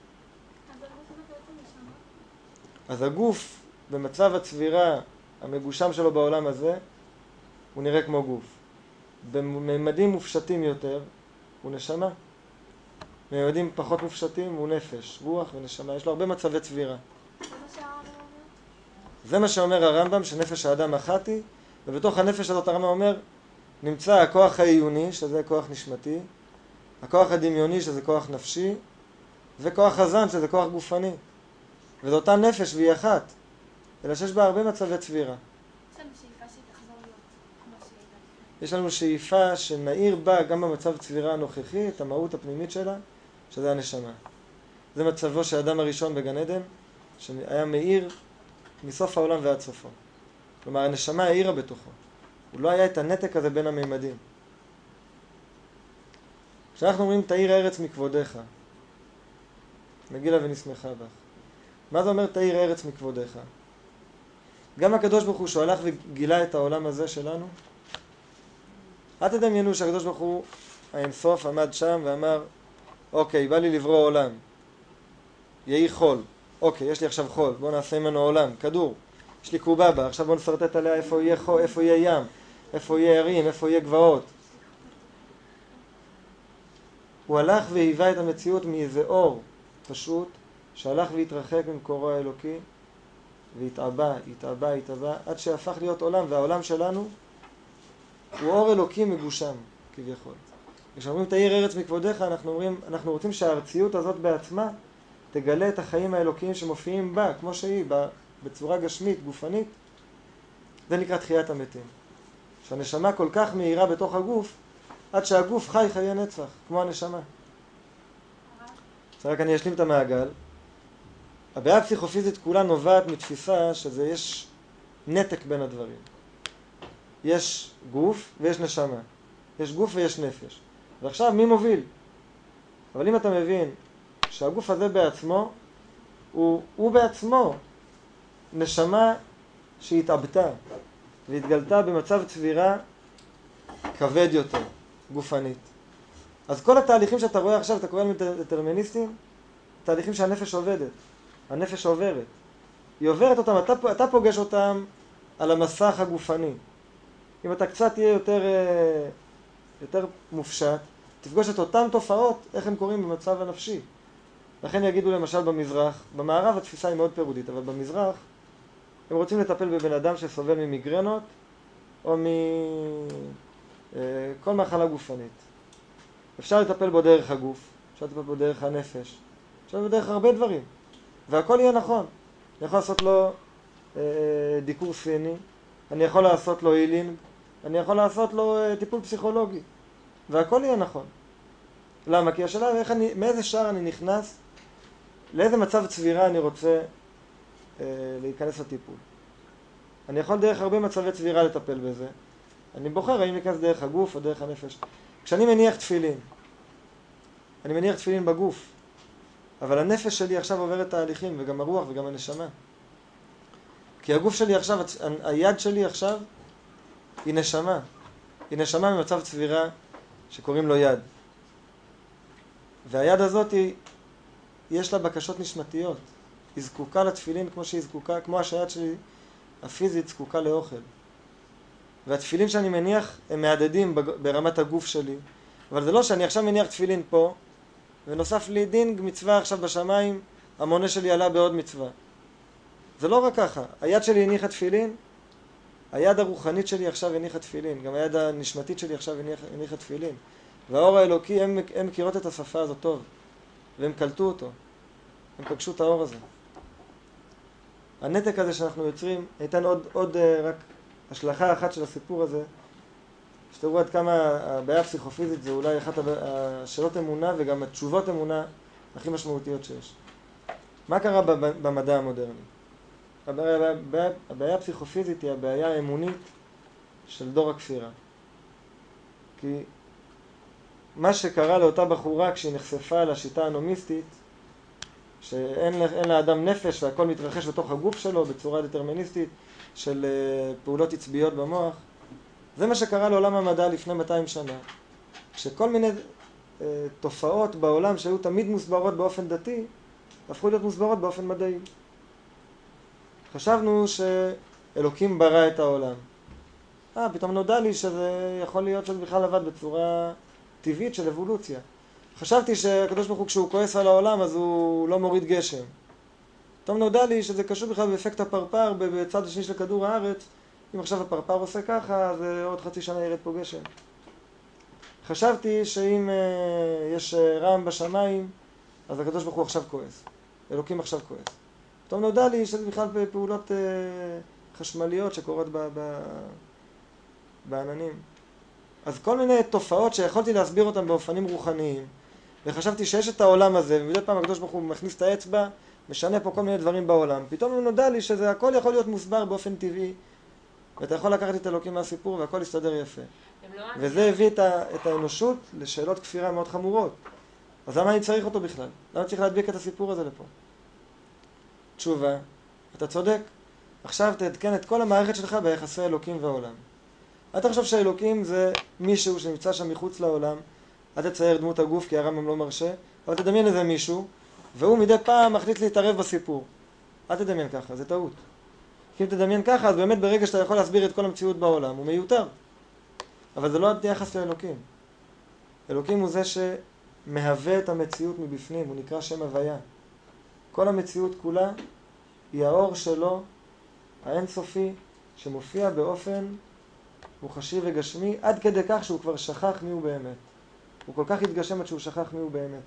אז הגוף במצב הצבירה המגושם שלו בעולם הזה, הוא נראה כמו גוף. בממדים מופשטים יותר, הוא נשמה. בממדים פחות מופשטים, הוא נפש, רוח ונשמה. יש לו הרבה מצבי צבירה. זה מה שאומר הרמב"ם, שנפש האדם אחת היא, ובתוך הנפש הזאת הרמב"ם אומר, נמצא הכוח העיוני, שזה כוח נשמתי, הכוח הדמיוני, שזה כוח נפשי, וכוח הזן, שזה כוח גופני. וזו אותה נפש והיא אחת, אלא שיש בה הרבה מצבי צבירה. יש לנו שאיפה שהיא תחזור להיות כמו שהיא. יש לנו שאיפה שנעיר בה גם במצב צבירה הנוכחי, את המהות הפנימית שלה, שזה הנשמה. זה מצבו של האדם הראשון בגן עדן, שהיה מאיר מסוף העולם ועד סופו. כלומר, הנשמה העירה בתוכו. הוא לא היה את הנתק הזה בין המימדים. כשאנחנו אומרים תאיר ארץ מכבודך, נגילה ונשמחה בך. מה זה אומר תאיר ארץ מכבודך? גם הקדוש ברוך הוא שהלך וגילה את העולם הזה שלנו, אל תדמיינו שהקדוש ברוך הוא האינסוף עמד שם ואמר, אוקיי, בא לי לברוא עולם, יהי חול, אוקיי, יש לי עכשיו חול, בוא נעשה ממנו עולם, כדור, יש לי קובבה, עכשיו בוא נסרטט עליה איפה יהיה חול, איפה יהיה ים, איפה יהיה ערים, איפה יהיה גבעות. הוא הלך והיווה את המציאות מאיזה אור פשוט, שהלך והתרחק ממקורו האלוקי, והתעבה, עד שהפך להיות עולם, והעולם שלנו הוא אור אלוקי מגושם, כביכול. כשאומרים תאיר ארץ מכבודך, אנחנו רוצים שהארציות הזאת בעצמה תגלה את החיים האלוקיים שמופיעים בה, כמו שהיא, בצורה גשמית, גופנית. זה נקרא תחיית המתים. שהנשמה כל כך מהירה בתוך הגוף, עד שהגוף חי חיי נצח, כמו הנשמה. רק אני אשלים את המעגל. הבעיה הפסיכופיזית כולה נובעת מתפיסה יש נתק בין הדברים. יש גוף ויש נשמה. יש גוף ויש נפש. ועכשיו מי מוביל? אבל אם אתה מבין שהגוף הזה בעצמו, הוא בעצמו נשמה שהתאבטה והתגלתה במצב צבירה כבד יותר, גופנית. אז כל התהליכים שאתה רואה עכשיו, אתה קורא להם דטרמיניסטים, תהליכים שהנפש עובדת. הנפש עוברת. היא עוברת אותם, אתה פוגש אותם על המסך הגופני. אם אתה קצת תהיה יותר מופשט, תפגוש את אותם תופעות, איך הם קוראים במצב הנפשי. לכן יגידו למשל במזרח, במערב התפיסה היא מאוד פירודית, אבל במזרח הם רוצים לטפל בבן אדם שסובל ממיגרנות, או מכל מחלה גופנית. אפשר לטפל בו דרך הגוף, אפשר לטפל בו דרך הנפש, אפשר לטפל בדרך הרבה דברים. והכל יהיה נכון. אני יכול לעשות לו דיקור סיני, אני יכול לעשות לו הילינג, אני יכול לעשות לו טיפול פסיכולוגי. והכל יהיה נכון. למה? כי השאלה מאיזה שער אני נכנס, לאיזה מצב צבירה אני רוצה להיכנס לטיפול. אני יכול דרך הרבה מצבי צבירה לטפל בזה. אני בוחר האם להיכנס דרך הגוף או דרך הנפש. כשאני מניח תפילין, אני מניח תפילין בגוף, אבל הנפש שלי עכשיו עוברת תהליכים, וגם הרוח וגם הנשמה. כי הגוף שלי עכשיו, היד שלי עכשיו, היא נשמה. היא נשמה ממצב צבירה שקוראים לו יד. והיד הזאת יש לה בקשות נשמתיות. היא זקוקה לתפילין כמו שהיא זקוקה, כמו שהיד שלי הפיזית זקוקה לאוכל. והתפילין שאני מניח הם מהדדים ברמת הגוף שלי. אבל זה לא שאני עכשיו מניח תפילין פה, ונוסף לי דינג מצווה עכשיו בשמיים, המונה שלי עלה בעוד מצווה. זה לא רק ככה. היד שלי הניחה תפילין, היד הרוחנית שלי עכשיו הניחה תפילין, גם היד הנשמתית שלי עכשיו הניחה תפילין. והאור האלוקי, הם מכירות את השפה הזאת טוב, והם קלטו אותו. הם פגשו את האור הזה. הנתק הזה שאנחנו יוצרים, ניתן עוד רק השלכה אחת של הסיפור הזה. שתראו עד כמה הבעיה הפסיכופיזית זה אולי אחת השאלות אמונה וגם התשובות אמונה הכי משמעותיות שיש. מה קרה במדע המודרני? הבעיה הפסיכופיזית היא הבעיה האמונית של דור הכפירה. כי מה שקרה לאותה בחורה כשהיא נחשפה לשיטה הנומיסטית, שאין לאדם נפש והכל מתרחש בתוך הגוף שלו בצורה דטרמיניסטית של פעולות עצביות במוח, זה מה שקרה לעולם המדע לפני 200 שנה. שכל מיני תופעות בעולם שהיו תמיד מוסברות באופן דתי, הפכו להיות מוסברות באופן מדעי. חשבנו שאלוקים ברא את העולם. פתאום נודע לי שזה יכול להיות שזה בכלל עבד בצורה טבעית של אבולוציה. חשבתי שהקדוש ברוך הוא כשהוא כועס על העולם אז הוא לא מוריד גשם. פתאום נודע לי שזה קשור בכלל באפקט הפרפר בצד השני של כדור הארץ. אם עכשיו הפרפר עושה ככה, אז עוד חצי שנה ירד פה גשם. חשבתי שאם יש רעם בשמיים, אז הקדוש ברוך הוא עכשיו כועס. אלוקים עכשיו כועס. פתאום נודע לי שזה בכלל פעולות חשמליות שקורות בעננים. אז כל מיני תופעות שיכולתי להסביר אותן באופנים רוחניים, וחשבתי שיש את העולם הזה, ומדי פעם הקדוש ברוך הוא מכניס את האצבע, משנה פה כל מיני דברים בעולם. פתאום נודע לי שזה הכל יכול להיות מוסבר באופן טבעי, ואתה יכול לקחת את אלוקים מהסיפור והכל יסתדר יפה. וזה הביא את האנושות לשאלות כפירה מאוד חמורות. אז למה אני צריך אותו בכלל? למה צריך להדביק את הסיפור הזה לפה? תשובה, אתה צודק. עכשיו תעדכן את כל המערכת שלך ביחסי אלוקים והעולם. אל תחשוב שהאלוקים זה מישהו שנמצא שם מחוץ לעולם. אל תצייר דמות הגוף כי הרמב"ם לא מרשה, אבל תדמיין איזה מישהו, והוא מדי פעם מחליט להתערב בסיפור. אל תדמיין ככה, זה טעות. כי אם תדמיין ככה, אז באמת ברגע שאתה יכול להסביר את כל המציאות בעולם, הוא מיותר. אבל זה לא היחס לאלוקים. אלוקים הוא זה שמהווה את המציאות מבפנים, הוא נקרא שם הוויה. כל המציאות כולה היא האור שלו, האינסופי, שמופיע באופן מוחשי וגשמי, עד כדי כך שהוא כבר שכח מי הוא באמת. הוא כל כך התגשם עד שהוא שכח מי הוא באמת.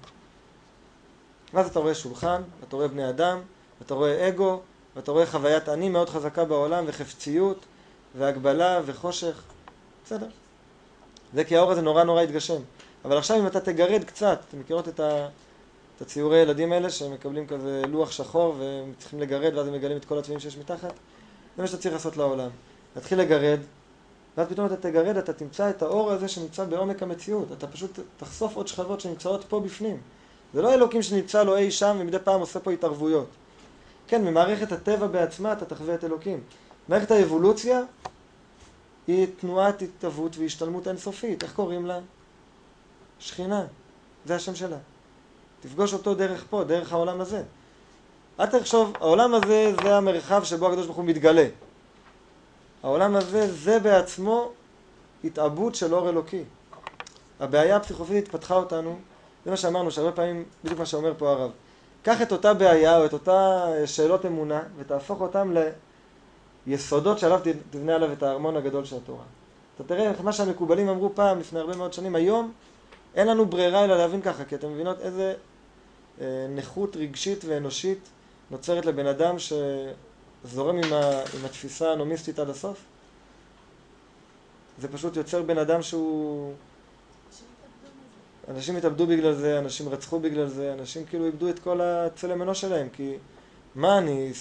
ואז אתה רואה שולחן, אתה רואה בני אדם, אתה רואה אגו, ואתה רואה חוויית אני מאוד חזקה בעולם, וחפציות, והגבלה, וחושך. בסדר. זה כי האור הזה נורא נורא התגשם. אבל עכשיו אם אתה תגרד קצת, אתם מכירות את הציורי ילדים האלה, שהם מקבלים כזה לוח שחור, והם צריכים לגרד, ואז הם מגלים את כל הצבעים שיש מתחת? זה מה שאתה צריך לעשות לעולם. להתחיל לגרד, ואז פתאום אתה תגרד, אתה תמצא את האור הזה שנמצא בעומק המציאות. אתה פשוט תחשוף עוד שכבות שנמצאות פה בפנים. זה לא אלוקים שנמצא לו אי שם ומדי פעם עושה פה התערבויות. כן, ממערכת הטבע בעצמה אתה תחווה את אלוקים. מערכת האבולוציה היא תנועת התהוות והשתלמות אינסופית. איך קוראים לה? שכינה. זה השם שלה. תפגוש אותו דרך פה, דרך העולם הזה. אל תחשוב, העולם הזה זה המרחב שבו הקדוש ברוך הוא מתגלה. העולם הזה זה בעצמו התעבות של אור אלוקי. הבעיה הפסיכופיזית פתחה אותנו, זה מה שאמרנו, שהרבה פעמים, בדיוק מה שאומר פה הרב. קח את אותה בעיה או את אותה שאלות אמונה ותהפוך אותם ליסודות שעליו תבנה עליו את הארמון הגדול של התורה. אתה תראה מה שהמקובלים אמרו פעם לפני הרבה מאוד שנים, היום אין לנו ברירה אלא להבין ככה, כי אתם מבינות איזה נכות רגשית ואנושית נוצרת לבן אדם שזורם עם התפיסה הנומיסטית עד הסוף. זה פשוט יוצר בן אדם שהוא... אנשים התאבדו בגלל זה, אנשים רצחו בגלל זה, אנשים כאילו איבדו את כל הצלם אנוש שלהם, כי מה אני,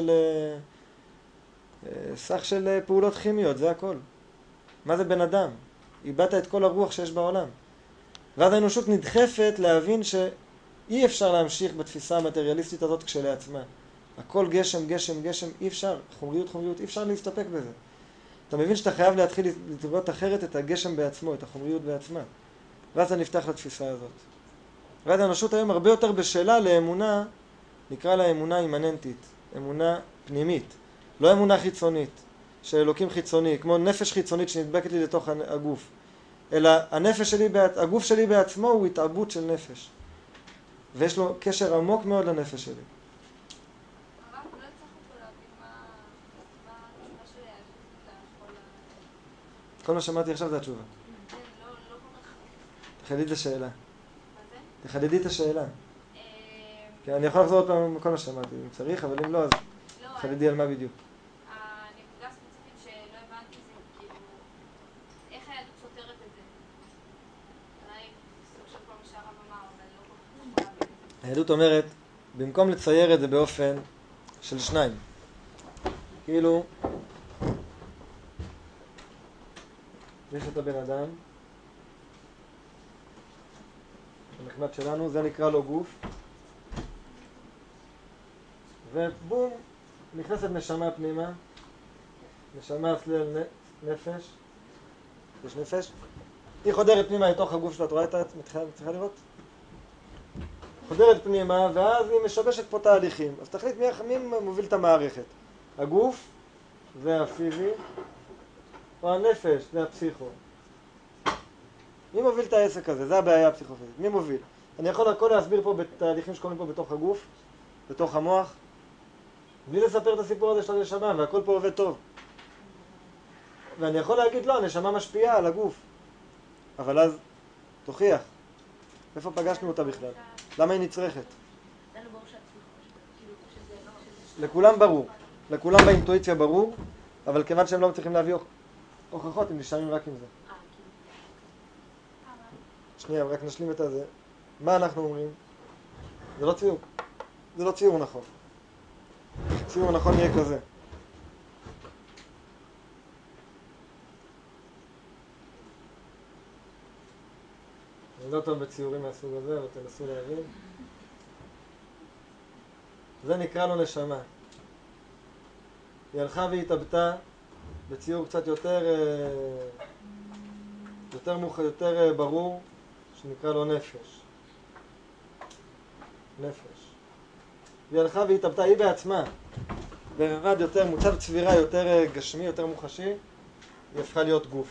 סך של פעולות כימיות, זה הכל. מה זה בן אדם? איבדת את כל הרוח שיש בעולם. ואז האנושות נדחפת להבין שאי אפשר להמשיך בתפיסה המטריאליסטית הזאת כשלעצמה. הכל גשם, גשם, גשם, אי אפשר, חומריות, חומריות, אי אפשר להסתפק בזה. אתה מבין שאתה חייב להתחיל לראות אחרת את הגשם בעצמו, את החומריות בעצמה. ואז אתה נפתח לתפיסה הזאת. ואז האנושות היום הרבה יותר בשאלה לאמונה, נקרא לה אמונה אימננטית, אמונה פנימית, לא אמונה חיצונית, של אלוקים חיצוני, כמו נפש חיצונית שנדבקת לי לתוך הגוף, אלא הגוף שלי בעצמו הוא התעבות של נפש, ויש לו קשר עמוק מאוד לנפש שלי. הרב, לא צריך אותו להבין מה התשובה של היהדות כל מה שאמרתי עכשיו זה התשובה. לא כל כך... תחדדי את השאלה. מה זה? תחדדי את השאלה. כי אני יכול לחזור עוד פעם כל מה שאמרתי, אם צריך, אבל אם לא, אז תחדדי על מה בדיוק. הנקודה הספציפית שלא הבנתי זה כאילו איך היהדות סותרת היהדות אומרת, במקום לצייר את זה באופן של שניים, כאילו, יש את הבן אדם, הנחמד שלנו, זה נקרא לו גוף, ובום, נכנסת נשמה פנימה, נשמה סליל נפש, יש נפש, היא חודרת פנימה לתוך הגוף שלה, את רואה את זה? צריכה לראות? חודרת פנימה, ואז היא משבשת פה תהליכים. אז תחליט מי מוביל את המערכת. הגוף זה הפיזי, או הנפש זה הפסיכו. מי מוביל את העסק הזה? זה הבעיה הפסיכופיזית. מי מוביל? אני יכול הכל להסביר פה בתהליכים שקורים פה בתוך הגוף, בתוך המוח, בלי לספר את הסיפור הזה של הנשמה, והכל פה עובד טוב. ואני יכול להגיד, לא, הנשמה משפיעה על הגוף. אבל אז תוכיח. איפה פגשנו אותה בכלל? למה היא נצרכת? לכולם ברור. לכולם באינטואיציה ברור, אבל כיוון שהם לא מצליחים להביא הוכחות, הם נשארים רק עם זה. שנייה, רק נשלים את הזה. מה אנחנו אומרים? זה לא ציור. זה לא ציור נכון. ציור נכון יהיה כזה. אני לא טוב בציורים מהסוג הזה, אבל תנסו להבין. זה נקרא לו נשמה. היא הלכה והתאבטה בציור קצת יותר ברור, שנקרא לו נפש. נפש. היא הלכה והתאבטה, היא בעצמה, ברבד יותר, מוצב צבירה יותר גשמי, יותר מוחשי, היא הפכה להיות גוף.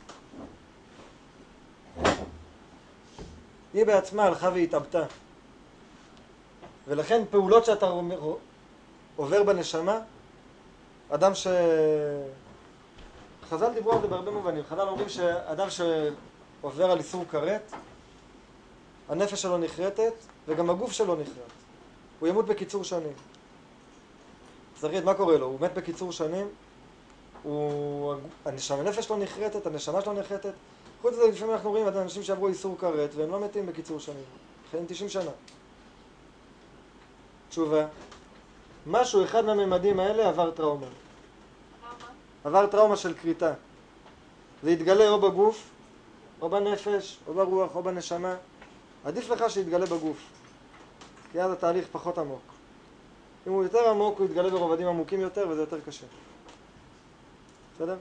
היא בעצמה הלכה והתאבטה. ולכן פעולות שאתה עובר בנשמה, אדם חז"ל דיברו על זה בהרבה מובנים. חז"ל אומרים שאדם שעובר על איסור כרת, הנפש שלו נחרטת וגם הגוף שלו נחרט. הוא ימות בקיצור שנים. זרית, מה קורה לו? הוא מת בקיצור שנים, הנפש שלו נחרטת, הנשמה שלו נחרטת. חוץ מזה, לפעמים אנחנו רואים אנשים שעברו איסור כרת והם לא מתים בקיצור שנים. חיים 90 שנה. תשובה, משהו אחד מהממדים האלה עבר טראומה. עבר טראומה של קריטה. זה יתגלה או בגוף, או בנפש, או ברוח, או בנשמה. עדיף לך שיתגלה בגוף. כי אז התהליך פחות עמוק. אם הוא יותר עמוק, הוא יתגלה ברובדים עמוקים יותר, וזה יותר קשה. בסדר?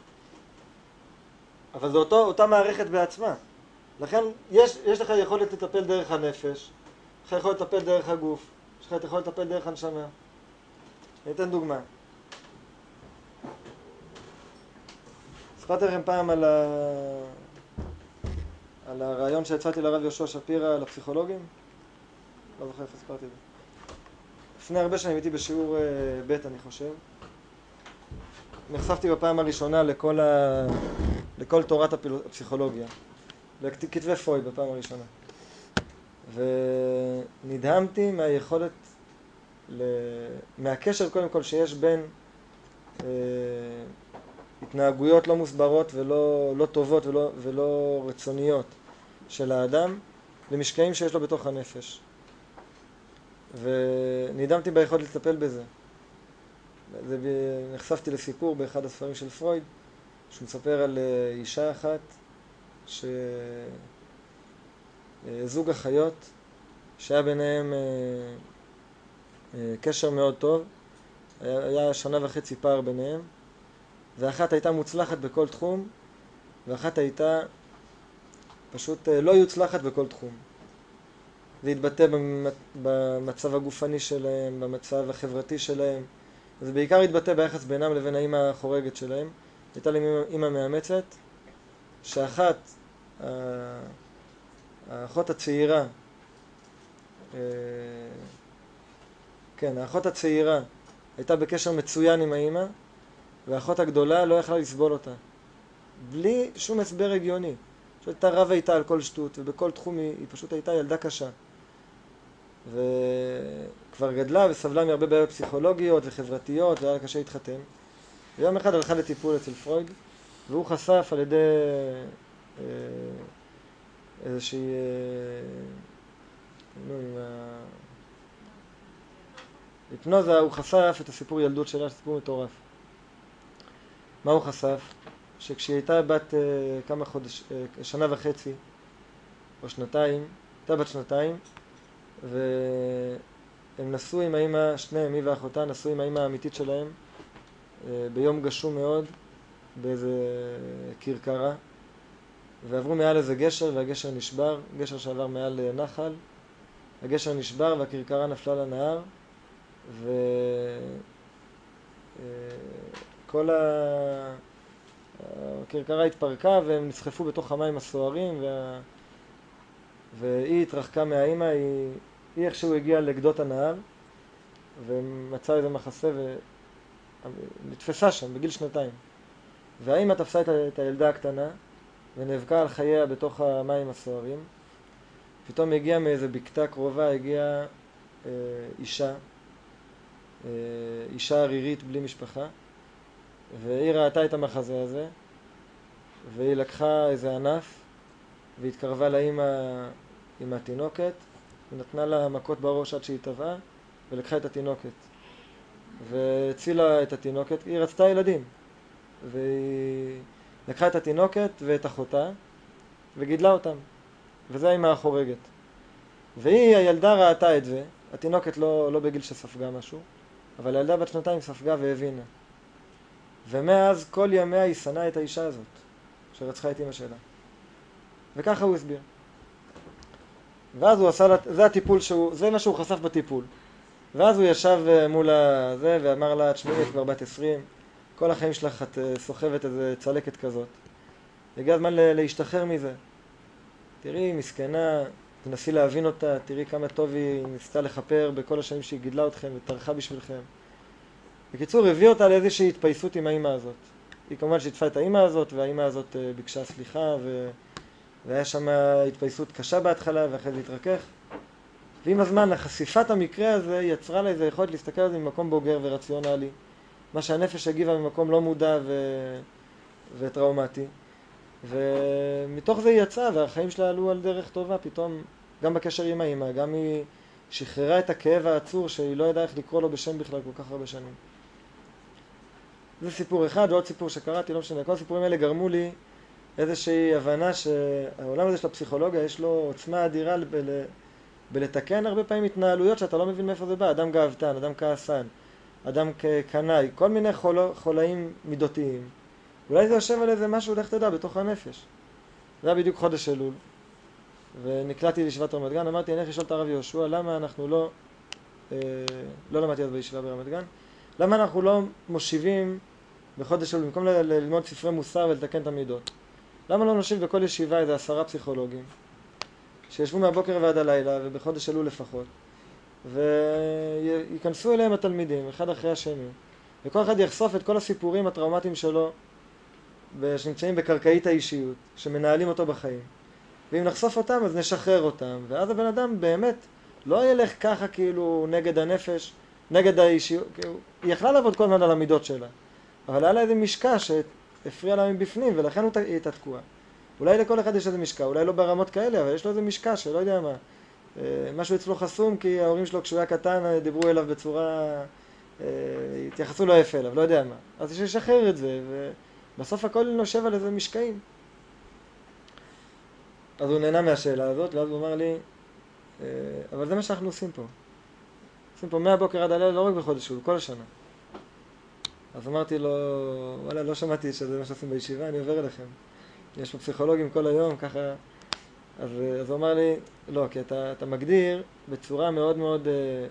אבל זו אותה מערכת בעצמה. לכן, יש לך יכולת לטפל דרך הנפש, יש לך יכולת לטפל דרך הגוף, יש לך יכולת לטפל דרך הנשמה. אני אתן דוגמה. ספרתי לכם פעם על הרעיון שהצעתי לרב יהושע שפירא על הפסיכולוגים. לא זוכר איפה ספרתי את זה. לפני הרבה שנים הייתי בשיעור ב' אני חושב. נחשפתי בפעם הראשונה לכל תורת הפסיכולוגיה. לכתבי פרויד בפעם הראשונה. ונדהמתי מהיכולת, מהקשר קודם כל שיש בין התנהגויות לא מוסברות ולא טובות ולא רצוניות של האדם למשקעים שיש לו בתוך הנפש. ונדהמתי ביכולת לטפל בזה. נחשפתי לסיפור באחד הספרים של פרויד, שהוא מספר על אישה אחת זוג אחיות שהיה ביניהם קשר מאוד טוב, היה 1.5 שנה פער ביניהם, ואחת הייתה מוצלחת בכל תחום, ואחת הייתה פשוט לא יוצלחת בכל תחום. זה התבטא במצב הגופני שלהם, במצב החברתי שלהם. זה בעיקר התבטא ביחס בינם לבין האמא החורגת שלהם. הייתה להם אמא מאמצת, שאחת, האחות הצעירה, האחות הצעירה הייתה בקשר מצוין עם האמא, והאחות הגדולה לא יכלה לסבול אותה. בלי שום הסבר הגיוני. הייתה רבה איתה על כל שטות, ובכל תחום היא פשוט הייתה ילדה קשה. וכבר גדלה וסבלה מהרבה בעיות פסיכולוגיות וחברתיות, והיה קשה להתחתן. ויום אחד הלכה לטיפול אצל פרויד, והוא חשף על ידי איזושהי נו, עם היפנוזה, הוא חשף את הסיפור ילדות שלה, סיפור מטורף. מה הוא חשף? שכשהיא הייתה בת כמה חודש, שנה וחצי או שנתיים, הייתה בת שנתיים, והם נסעו עם האמא, שניהם, היא ואחותה, נסעו עם האמא האמיתית שלהם ביום גשום מאוד, באיזה כרכרה, ועברו מעל איזה גשר, והגשר נשבר, גשר שעבר מעל נחל, הגשר נשבר והכרכרה נפלה לנהר, וכל הכרכרה התפרקה והם נסחפו בתוך המים הסוערים, והיא התרחקה מהאמא, היא איכשהו הגיעה לגדות הנהר ומצאה איזה מחסה ונתפסה שם בגיל שנתיים, והאמא תפסה את הילדה הקטנה ונאבקה על חייה בתוך המים הסוערים. פתאום הגיעה מאיזה בקתה קרובה, הגיעה אישה ערירית בלי משפחה, והיא ראתה את המחזה הזה, והיא לקחה איזה ענף והתקרבה לאמא עם התינוקת, ונתנה לה מכות בראש עד שהיא טבעה, ולקחה את התינוקת והצילה את התינוקת. היא רצתה ילדים, והיא לקחה את התינוקת ואת אחותה וגידלה אותם, וזה האמא החורגת. והיא, הילדה, ראתה את זה, התינוקת לא בגיל שספגה משהו, אבל הילדה בת שנתיים ספגה והבינה, ומאז כל ימיה היא שנאה את האישה הזאת שרצחה את אמא שלה. וככה הוא הסביר. ואז הוא עשה לה, זה הטיפול זה מה שהוא חשף בטיפול. ואז הוא ישב מול הזה ואמר לה, תשמעי, את כבר בת 20, כל החיים שלך את סוחבת איזה צלקת כזאת, הגיע הזמן להשתחרר מזה. תראי, מסכנה, תנסי להבין אותה, תראי כמה טוב היא ניסתה לחפר בכל השנים שהיא גידלה אתכם וטרחה בשבילכם. בקיצור, הביא אותה לאיזושהי התפייסות עם האמא הזאת. היא כמובן שיתפה את האמא הזאת, והאמא הזאת ביקשה סליחה, והיה שם התפייסות קשה בהתחלה, ואחרי זה התרכך. ועם הזמן, חשיפת המקרה הזה יצרה לה איזו יכולת להסתכל על זה ממקום בוגר ורציונלי, מה שהנפש הגיבה ממקום לא מודע וטראומטי. ומתוך זה היא יצאה, והחיים שלה עלו על דרך טובה פתאום, גם בקשר עם האמא, גם היא שחררה את הכאב העצור שהיא לא ידעה איך לקרוא לו בשם בכלל כל כך הרבה שנים. זה סיפור אחד, ועוד סיפור שקראתי, לא משנה. כל הסיפורים האלה גרמו לי איזושהי הבנה שהעולם הזה של הפסיכולוגיה יש לו עוצמה אדירה בלתקן הרבה פעמים התנהלויות שאתה לא מבין מאיפה זה בא. אדם גאוותן, אדם כעסן, אדם קנאי, כל מיני חולאים מידותיים. אולי זה יושב על איזה משהו, לך תדע, בתוך הנפש. זה היה בדיוק חודש אלול, ונקלעתי לישיבת רמת גן. אמרתי, אני הולך לשאול את הרב יהושע, למה אנחנו לא למדתי אז בישיבה ברמת גן, למה אנחנו לא מושיבים בחודש אלול, במקום ללמוד ספרי מוסר ולתקן את המידות, למה לא נושיב בכל ישיבה איזה 10 פסיכולוגים שישבו מהבוקר ועד הלילה, ובחודש אלול לפחות, וייכנסו אליהם התלמידים אחד אחרי השני, וכל אחד יחשוף את כל הסיפורים הטראומטיים שלו שנמצאים בקרקעית האישיות, שמנהלים אותו בחיים. ואם נחשוף אותם אז נשחרר אותם, ואז הבן אדם באמת לא ילך ככה כאילו נגד הנפש, נגד האישיות. היא יכלה לעבוד כל הזמן על המידות שלה, אבל היה לה איזה משקע שהפריע לה מבפנים, ולכן היא הייתה תקועה. אולי לכל אחד יש איזה משקע, אולי לא ברמות כאלה, אבל יש לו איזה משקע שלא יודע מה. משהו אצלו חסום כי ההורים שלו כשהוא היה קטן דיברו אליו בצורה, התייחסו לו יפה אליו, לא יודע מה. אז יש לשחרר את זה, ובסוף הכל נושב על איזה משקעים. אז הוא נהנה מהשאלה הזאת, ואז הוא אמר לי, אבל זה מה שאנחנו עושים פה. עושים פה מהבוקר עד הלילה, לא רק בחודש אלול, כל השנה. אז אמרתי לו, וואלה, לא שמעתי שזה מה שעושים בישיבה, אני עובר אליכם. יש פה פסיכולוגים כל היום, ככה. אז הוא אמר לי, לא, כי אתה מגדיר בצורה מאוד מאוד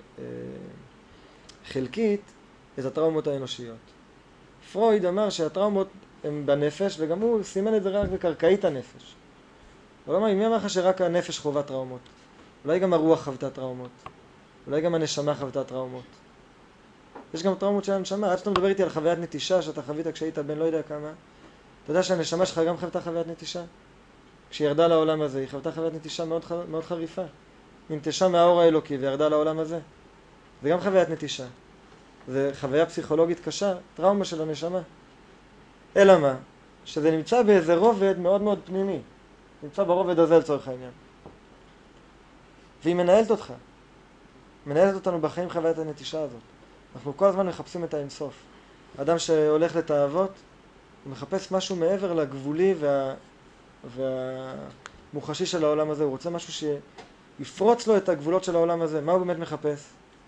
חלקית את הטראומות האנושיות. פרויד אמר שהטראומות הן בנפש, וגם הוא סימן את זה רק בקרקעית הנפש. הוא אמר, מי אמר לך שרק הנפש חווה טראומות? אולי גם הרוח חוותה טראומות. אולי גם הנשמה חוותה טראומות. יש גם טראומות של הנשמה. עד שאתה מדבר איתי על חוויית נטישה שאתה חווית כשהיית בן לא יודע כמה, אתה יודע שהנשמה שלך גם חוותה חוויית נטישה? כשהיא ירדה לעולם הזה, היא חוותה חוויית נטישה מאוד, מאוד חריפה. היא נטשה מהאור האלוקי וירדה לעולם הזה. זה גם חוויית נטישה. זה חוויה פסיכולוגית קשה, טראומה של הנשמה. אלא מה? שזה נמצא באיזה רובד מאוד מאוד פנימי. נמצא ברובד הזה לצורך העניין. והיא מנהלת אותך. מנהלת אותנו בחיים חוויית הנטישה הזאת. אנחנו כל הזמן מחפשים את האינסוף. אדם שהולך לתאוות, הוא מחפש משהו מעבר לגבולי והמוחשי של העולם הזה. הוא רוצה משהו שיפרוץ לו את הגבולות של העולם הזה. מה הוא באמת מחפש?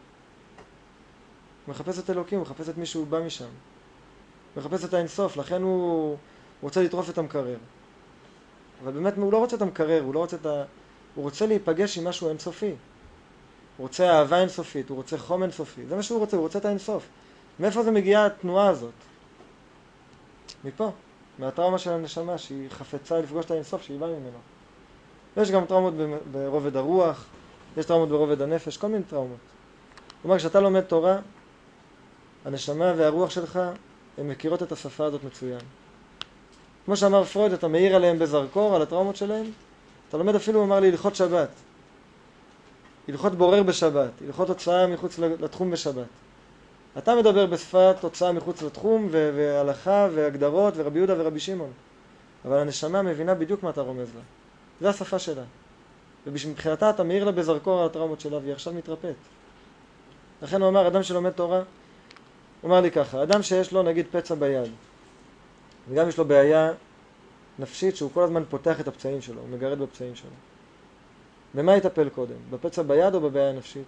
הוא מחפש את אלוקים, הוא מחפש את מי שהוא בא משם. הוא מחפש את האינסוף, לכן הוא רוצה לטרוף את המקרר. אבל באמת הוא לא רוצה את המקרר, הוא רוצה להיפגש עם משהו אינסופי. הוא רוצה אהבה אינסופית, הוא רוצה חום אינסופי. זה מה שהוא רוצה את האינסוף. מאיפה זה מגיעה התנועה הזאת? מפה, מהטראומה של הנשמה, שהיא חפצה לפגוש את האינסוף שהיא באה ממנו. יש גם טראומות ברובד הרוח, יש טראומות ברובד הנפש, כל מיני טראומות. כלומר, כשאתה לומד תורה, הנשמה והרוח שלך, הן מכירות את השפה הזאת מצוין. כמו שאמר פרויד, אתה מאיר עליהם בזרקור, על הטראומות שלהם. אתה לומד אפילו, הוא אמר לי, הלכות שבת. הלכות בורר בשבת, הלכות הוצאה מחוץ לתחום בשבת. אתה מדבר בשפת הוצאה מחוץ לתחום, והלכה, והגדרות, ורבי יהודה ורבי שמעון. אבל הנשמה מבינה בדיוק מה אתה רומז לה. זה השפה שלה. ובמבחינתה אתה מאיר לה בזרקור על הטראומות שלה, והיא עכשיו מתרפאת. לכן הוא אמר, אדם שלומד תורה, הוא אמר לי ככה, אדם שיש לו נגיד פצע ביד, וגם יש לו בעיה נפשית שהוא כל הזמן פותח את הפצעים שלו, הוא מגרד בפצעים שלו. במה יטפל קודם? בפצע ביד או בבעיה הנפשית?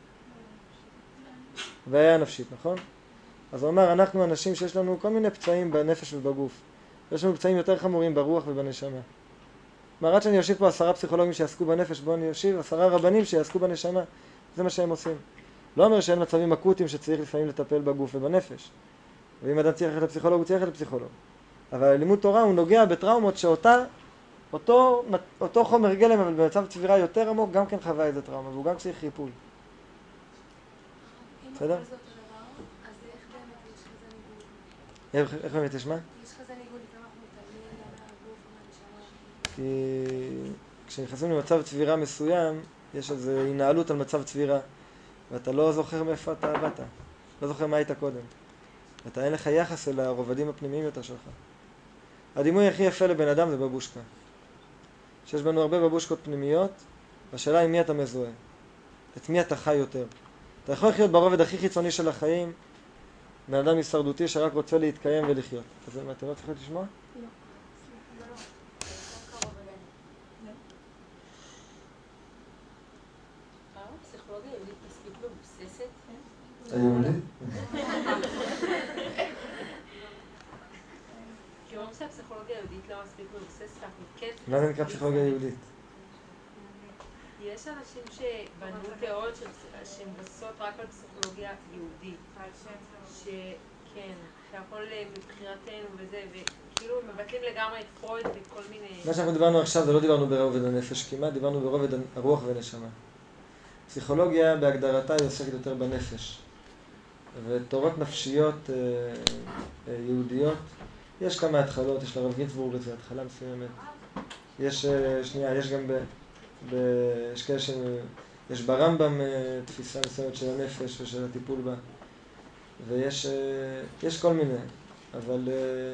בעיה הנפשית, נכון? אז הוא אמר, אנחנו אנשים שיש לנו כל מיני פצעים בנפש ובגוף. יש לנו פצעים יותר חמורים ברוח ובנשמה. אמר, עד שאני יושיב פה 10 פסיכולוגים שיעסקו בנפש, בואו אני יושיב 10 רבנים שיעסקו בנשמה. זה מה שהם עושים. לא אומר שאין מצבים אקוטיים שצריך לפעמים לטפל בגוף ובנפש. ואם אדם צריך ללכת לפסיכולוג, הוא צריך ללכת לפסיכולוג. אבל לימוד תורה הוא נוגע בטראומות אותו חומר גלם, אבל במצב צבירה יותר עמוק, גם כן חווה איזה טראומה, והוא גם צריך ריפוי. בסדר? אז איך באמת יש כזה ניגוד? איך באמת יש מה? יש כזה ניגוד, לפעמים אנחנו מתעלמים מהגוף ומהנשמה. כי כשנכנסים למצב צבירה מסוים, יש איזו התנהלות על מצב צבירה, ואתה לא זוכר מאיפה אתה באת, לא זוכר מה היית קודם. אתה אין לך יחס אל הרובדים הפנימיים יותר שלך. הדימוי הכי יפה לבן אדם זה בבושקה. שיש בנו הרבה בבושקות פנימיות, והשאלה היא מי אתה מזוהה. את מי אתה חי יותר. אתה יכול לחיות ברובד הכי חיצוני של החיים, בן אדם הישרדותי שרק רוצה להתקיים ולחיות. אז אתם לא צריכים לשמוע? לא. הפסיכולוגיה היהודית מספיק מבוססת? היהודית? כי אומרים שהפסיכולוגיה היהודית לא מספיק מבוססת, אנחנו כן... מה זה נקרא פסיכולוגיה יהודית? יש אנשים שבנו תיאוריות שהן מבוססות רק על פסיכולוגיה יהודית. שכן, שהכל מבחירתנו וזה, וכאילו מבטלים לגמרי את פרויד וכל מיני... מה שאנחנו דיברנו עכשיו זה לא דיברנו ברובד הנפש כמעט, דיברנו ברובד הרוח ונשמה. פסיכולוגיה בהגדרתה היא עוסקת יותר בנפש. ותורות נפשיות יהודיות, יש כמה התחלות, יש לרב גינסבורג איזו התחלה מסוימת. יש גם יש כאלה יש ברמב"ם תפיסה מסוימת של הנפש ושל הטיפול בה. ויש כל מיני, אבל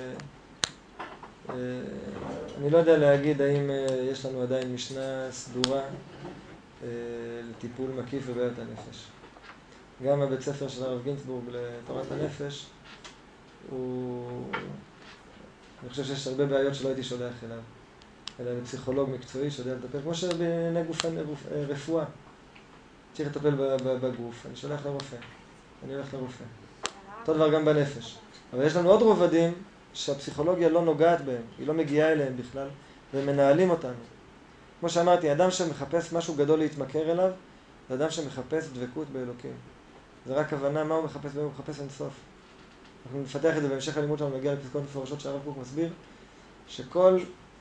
אני לא יודע להגיד האם יש לנו עדיין משנה סדורה לטיפול מקיף בבעיות הנפש. גם הבית ספר של הרב גינסבורג לתורת הנפש, אני חושב שיש הרבה בעיות שלא הייתי שולח אליו, אלא לפסיכולוג מקצועי שיודע לטפל, כמו שבעיני גוף רפואה. צריך לטפל בגוף, אני שולח לרופא, אני הולך לרופא. אותו דבר גם בנפש. אבל יש לנו עוד רובדים שהפסיכולוגיה לא נוגעת בהם, היא לא מגיעה אליהם בכלל, והם מנהלים אותנו. כמו שאמרתי, אדם שמחפש משהו גדול להתמכר אליו, זה אדם שמחפש דבקות באלוקים. זה רק הבנה מה הוא מחפש בהם, הוא מחפש אינסוף. אנחנו נפתח את זה בהמשך הלימוד שלנו, נגיע לפסקאות מפורשות שהרב קוק מסביר, שכל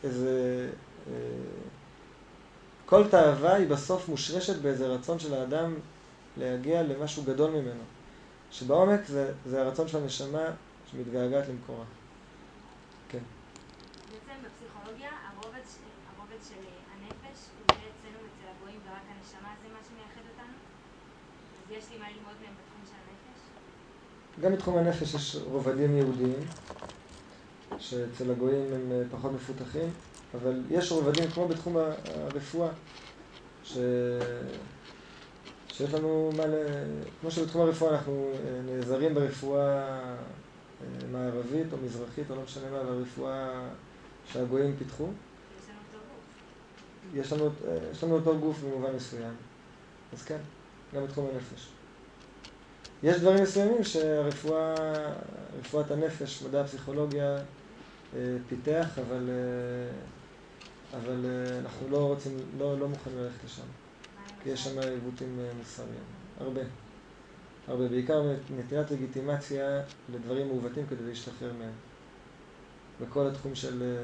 כל תאווה היא בסוף מושרשת באיזה רצון של האדם להגיע למשהו גדול ממנו. שבעומק זה הרצון של הנשמה שמתגעגעת למקורה. כן. בעצם בפסיכולוגיה, הרובד של הנפש הוא אצלנו אצל הגויים ורק הנשמה זה מה שמייחד אותנו? אז יש לי מה ללמוד מהם בתחום של הנפש? גם בתחום הנפש יש רובדים יהודיים, שאצל הגויים הם פחות מפותחים, אבל יש רובדים כמו בתחום הרפואה, שיש לנו מה כמו שבתחום הרפואה אנחנו נעזרים ברפואה מערבית או מזרחית או לא משנה מה, ברפואה שהגויים פיתחו. יש לנו אותו גוף במובן מסוים. אז כן, גם בתחום הנפש. יש דברים מסוימים שרפואת הנפש, מדע הפסיכולוגיה פיתח, אבל אנחנו לא מוכנים ללכת לשם. כי יש שם עיוותים מוסריים. הרבה. בעיקר נטילת לגיטימציה לדברים מעוותים כדי להשתחרר מהם. בכל התחום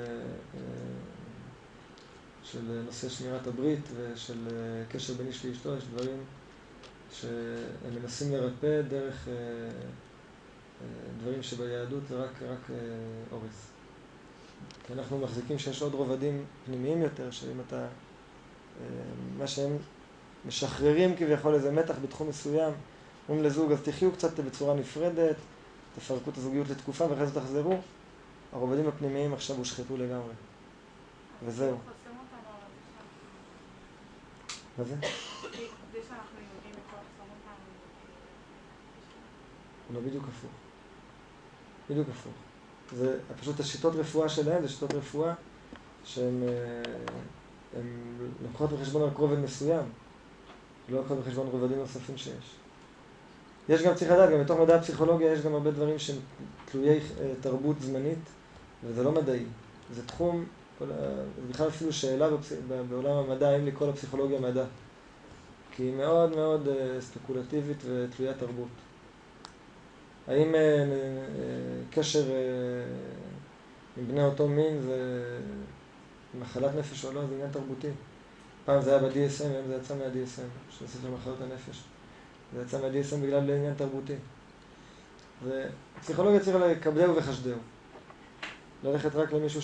של נושא שמירת הברית ושל קשר בין איש לאשתו, יש דברים שהם מנסים לרפא דרך דברים שביהדות זה רק אורס. כי אנחנו מחזיקים שיש עוד רובדים פנימיים יותר, שאם אתה, מה שהם משחררים כביכול איזה מתח בתחום מסוים, אומרים לזוג, אז תחיו קצת בצורה נפרדת, תפרקו את הזוגיות לתקופה ואחרי זה תחזרו, הרובדים הפנימיים עכשיו הושחתו לגמרי. וזהו. מה זה? זה שאנחנו יודעים את כל חסום אותנו. לא, בדיוק הפוך. זה פשוט השיטות רפואה שלהם, זה שיטות רפואה שהן לוקחות בחשבון רק רובד מסוים, לא לוקחות בחשבון רובדים נוספים שיש. יש גם, צריך לדעת, גם בתוך מדע הפסיכולוגיה יש גם הרבה דברים שהם תלויי תרבות זמנית, וזה לא מדעי. זה תחום, זה בכלל אפילו שאלה בעולם המדע, האם לקרוא לפסיכולוגיה מדע. כי היא מאוד מאוד ספקולטיבית ותלוית תרבות. האם קשר עם בני אותו מין זה מחלת נפש או לא, זה עניין תרבותי. פעם זה היה ב-DSM, היום זה יצא מה-DSM, שזה ספר מחלות הנפש. זה יצא מה-DSM בגלל עניין תרבותי. ופסיכולוגיה צריך לקבלהו וחשדהו. ללכת רק למישהו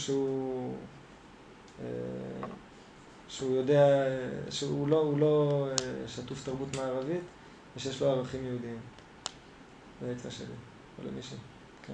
שהוא יודע, שהוא לא שטוף תרבות מערבית, ושיש לו ערכים יהודיים. זה העצה שלי, או למישהי, כן.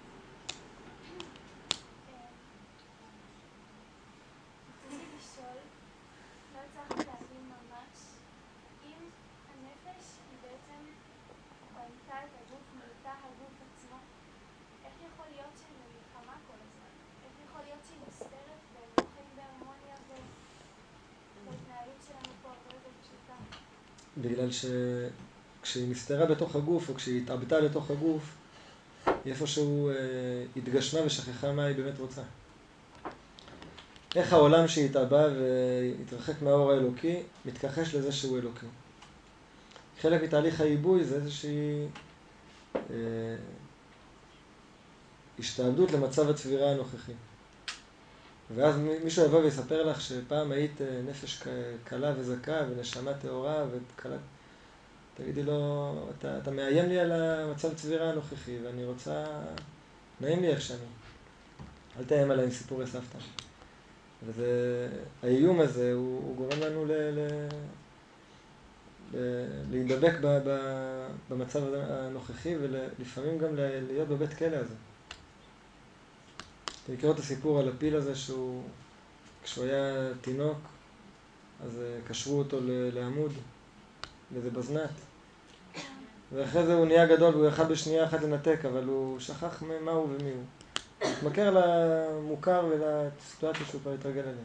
רציתי לשאול, לא הצלחתי להבין ממש, אם הנפש היא בעצם בנתה את הגוף, מילתה הגוף עצמו, איך יכול להיות שהיא במלחמה כל הזמן? איך יכול להיות שהיא נסתרת והם לא חיים בהרמוניה וההתנהלות שלנו פה הרבה יותר פשוטה? בגלל כשהיא נסתרה בתוך הגוף, או כשהיא התאבטה לתוך הגוף, היא איפשהו התגשמה ושכחה מה היא באמת רוצה. איך העולם שהיא התאבא והתרחק מהאור האלוקי, מתכחש לזה שהוא אלוקי. חלק מתהליך העיבוי זה איזושהי השתעבדות למצב הצבירה הנוכחי. ואז מישהו יבוא ויספר לך שפעם היית נפש קלה וזכה ונשמה טהורה וקלה. תגידי לו, אתה מאיים לי על המצב צבירה הנוכחי, ואני רוצה, נעים לי איך שאני. אל תאיים עליי עם סיפורי סבתא. והאיום הזה, הוא גורם לנו להידבק במצב הנוכחי, ולפעמים גם להיות בבית כלא הזה. אתם מכירו את הסיפור על הפיל הזה, כשהוא היה תינוק, אז קשרו אותו לעמוד. וזה בזנת. ואחרי זה הוא נהיה גדול והוא יכל בשנייה אחת לנתק, אבל הוא שכח מה הוא ומי הוא. הוא התמכר למוכר ולסיטואציה שהוא כבר התרגל אליה.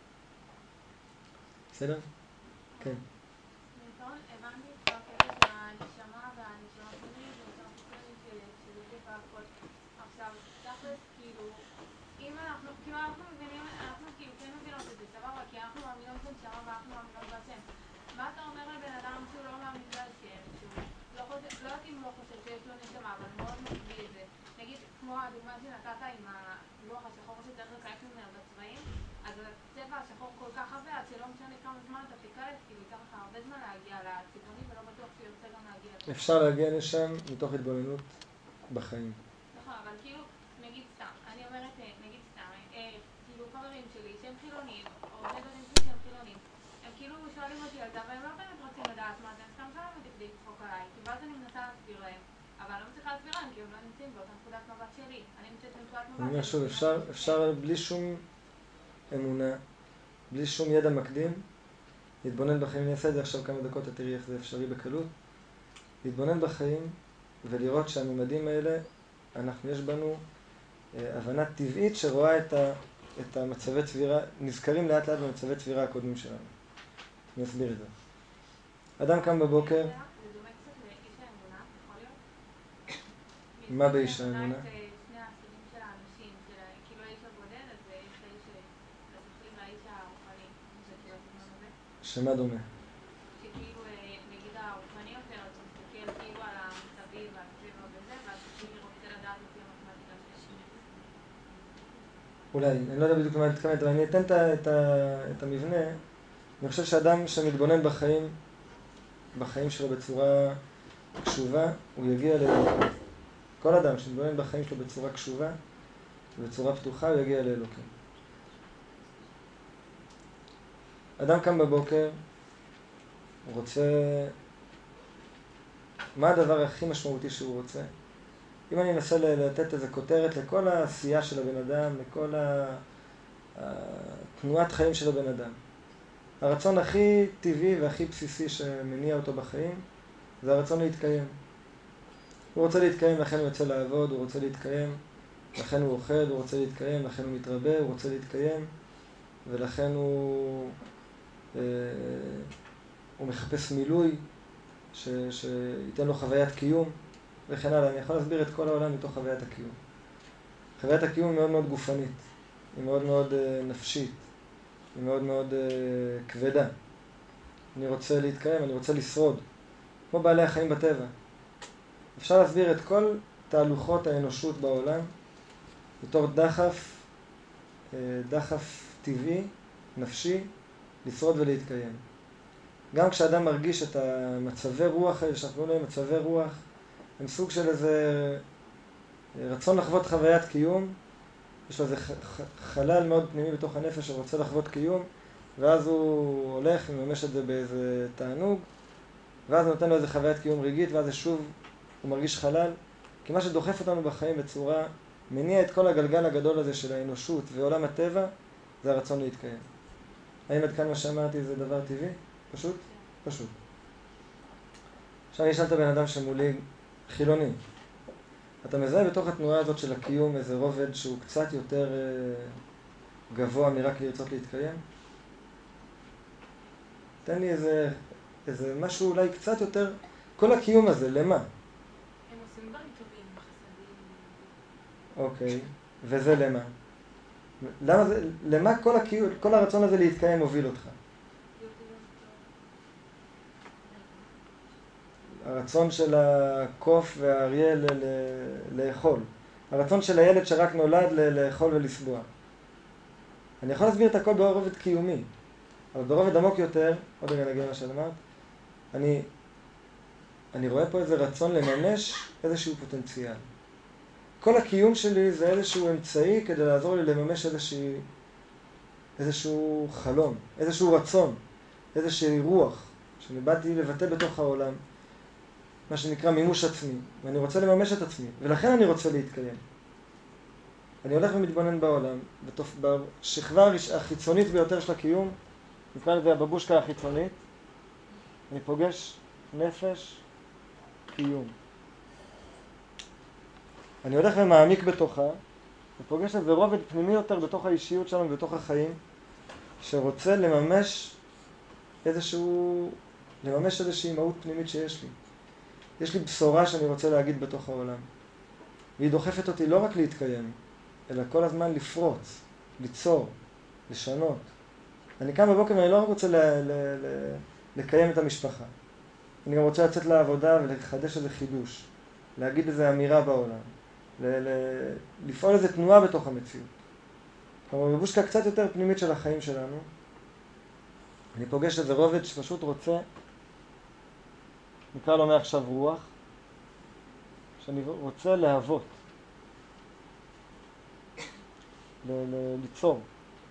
בסדר? כן. בעיקרון הבנתי את הקטע של הנשמה והנשמה פנימית והנשמה פנימית של גוף והכל. עכשיו, תכלס, כאילו, אם אנחנו מבינים, אנחנו כאילו כן מבינות את זה, סבבה, כי אנחנו מאמינות בנשמה ואנחנו מאמינות בהשם. מה אתה אומר לבן אדם שהוא לא מאמין בהשם, שהוא לא יודעת אם לא חושב שיש לו נשמה, אבל מאוד מקביל את זה. נגיד, כמו הדוגמה שנתת עם הלוח השחור שצריך לקייף ממנו בצבעים, אז הצבע השחור כל כך הרבה, עד שלא משנה כמה זמן אתה תיקלט, כאילו ייקח לך הרבה זמן להגיע לצבעוני, ולא בטוח שיוצא גם להגיע. אפשר להגיע לשם מתוך התבוננות בחיים. נכון, אבל כאילו, נגיד סתם, אני אומרת, נגיד סתם, כאילו חברים שלי שהם חילונים, או דודים שלי שהם חילונים, הם כאילו שואלים אותי על זה, אבל הם לא באמת רוצים לדעת מה זה, הם סתם שואלים אותי כדי לצחוק עליי, כי ואז אני מנסה להסביר להם, אבל אני לא מצליחה להסביר להם, כי הם לא נמצאים באותה נקודת מבט שלי, אני נמצאת בנקודת מבט. אני אומר שוב, אפשר בלי שום אמונה, בלי שום ידע מקדים, להתבונן בחיים, אני אעשה את זה עכשיו כמה דקות, אתה תראי איך זה אפשרי בקלות. להתבונן בחיים ולראות שהממדים האלה, יש בנו הבנה טבעית שרואה את המצבי צבירה, נזכרים לאט לאט במצבי צבירה הקודמים שלנו. אני אסביר את זה. אדם קם בבוקר, זה דומה קצת לאיש האמונה, יכול להיות? מה באיש האמונה? את שני הסוגים של האנשים, כאילו האיש הבודד, אז יש האיש שזוכרים לאיש הרוחני, זה כאילו הסגנון הזה. שמה דומה? שכאילו, נגיד הרוחני יותר, אתה מסתכל כאילו על המצבים ועל הסביבה וזה, ואז כאילו רוצה לדעת לפי המתמטיקה של אולי, אני לא יודע בדיוק למה אני מתכוונת, אבל אני אתן את המבנה. אני חושב שאדם שמתבונן בחיים שלו בצורה קשובה, הוא יגיע לאלוקים. כל אדם שמתבונן בחיים שלו בצורה קשובה, בצורה פתוחה, הוא יגיע לאלוקים. אדם קם בבוקר, הוא רוצה... מה הדבר הכי משמעותי שהוא רוצה? אם אני אנסה לתת איזו כותרת לכל העשייה של הבן אדם, לכל תנועת חיים של הבן אדם. הרצון הכי טבעי והכי בסיסי שמניע אותו בחיים, זה הרצון להתקיים. הוא רוצה להתקיים, לכן הוא יוצא לעבוד, הוא רוצה להתקיים, לכן הוא אוכל, הוא רוצה להתקיים, לכן הוא מתרבה, הוא רוצה להתקיים, ולכן הוא מחפש מילוי שייתן לו חוויית קיום, וכן הלאה. אני יכול להסביר את כל העולם מתוך חוויית הקיום. חוויית הקיום היא מאוד מאוד גופנית, היא מאוד מאוד נפשית, היא מאוד מאוד כבדה. אני רוצה להתקיים, אני רוצה לשרוד, כמו בעלי החיים בטבע. אפשר להסביר את כל תהלוכות האנושות בעולם בתור דחף טבעי, נפשי, לשרוד ולהתקיים. גם כשאדם מרגיש את המצבי רוח האלה, שאנחנו קוראים להם מצבי רוח, הם סוג של איזה רצון לחוות חוויית קיום, יש לו איזה חלל מאוד פנימי בתוך הנפש שרוצה לחוות קיום, ואז הוא הולך וממש את זה באיזה תענוג, ואז נותן לו איזה חוויית קיום רגעית, ואז שוב הוא מרגיש חלל, כי מה שדוחף אותנו בחיים בצורה, מניע את כל הגלגל הגדול הזה של האנושות ועולם הטבע, זה הרצון להתקיים. האם עד כאן מה שאמרתי זה דבר טבעי? פשוט? פשוט. עכשיו אני אשאל את הבן אדם שמולי, חילוני. אתה מזהה בתוך התנועה הזאת של הקיום איזה רובד שהוא קצת יותר גבוה מרק לרצות להתקיים? תן לי איזה משהו אולי קצת יותר, כל הקיום הזה, למה? הם עושים דברים טובים, חסדים. אוקיי, וזה למה? למה זה, למה כל הרצון הזה להתקיים מוביל אותך? הרצון של הקוף והאריה לאכול. הרצון של הילד שרק נולד לאכול ולסבוע. אני יכול להסביר את הכל ברובד קיומי, אבל ברובד עמוק יותר, עוד רגע נגיד מה שאמרת, אני רואה פה איזה רצון לממש איזשהו פוטנציאל. כל הקיום שלי זה איזשהו אמצעי כדי לעזור לי לממש איזשהו חלום, איזשהו רצון, איזושהי רוח שאני באתי לבטא בתוך העולם, מה שנקרא מימוש עצמי, ואני רוצה לממש את עצמי, ולכן אני רוצה להתקיים. אני הולך ומתבונן בעולם, בשכבה החיצונית ביותר של הקיום, נקרא לזה הבבושקה החיצונית, אני פוגש נפש, קיום. אני הולך ומעמיק בתוכה, ופוגש איזה רובד פנימי יותר בתוך האישיות שלנו ובתוך החיים, שרוצה לממש איזושהי מהות פנימית שיש לי. יש לי בשורה שאני רוצה להגיד בתוך העולם. והיא דוחפת אותי לא רק להתקיים, אלא כל הזמן לפרוץ, ליצור, לשנות. אני קם בבוקר ואני לא רק רוצה לקיים את המשפחה. אני גם רוצה לצאת לעבודה ולחדש איזה חידוש, להגיד איזה אמירה בעולם, לפעול איזה תנועה בתוך המציאות. כלומר, בבושקה קצת יותר פנימית של החיים שלנו, אני פוגש איזה רובד שפשוט רוצה, נקרא לו מעכשיו רוח, שאני רוצה להוות, ליצור.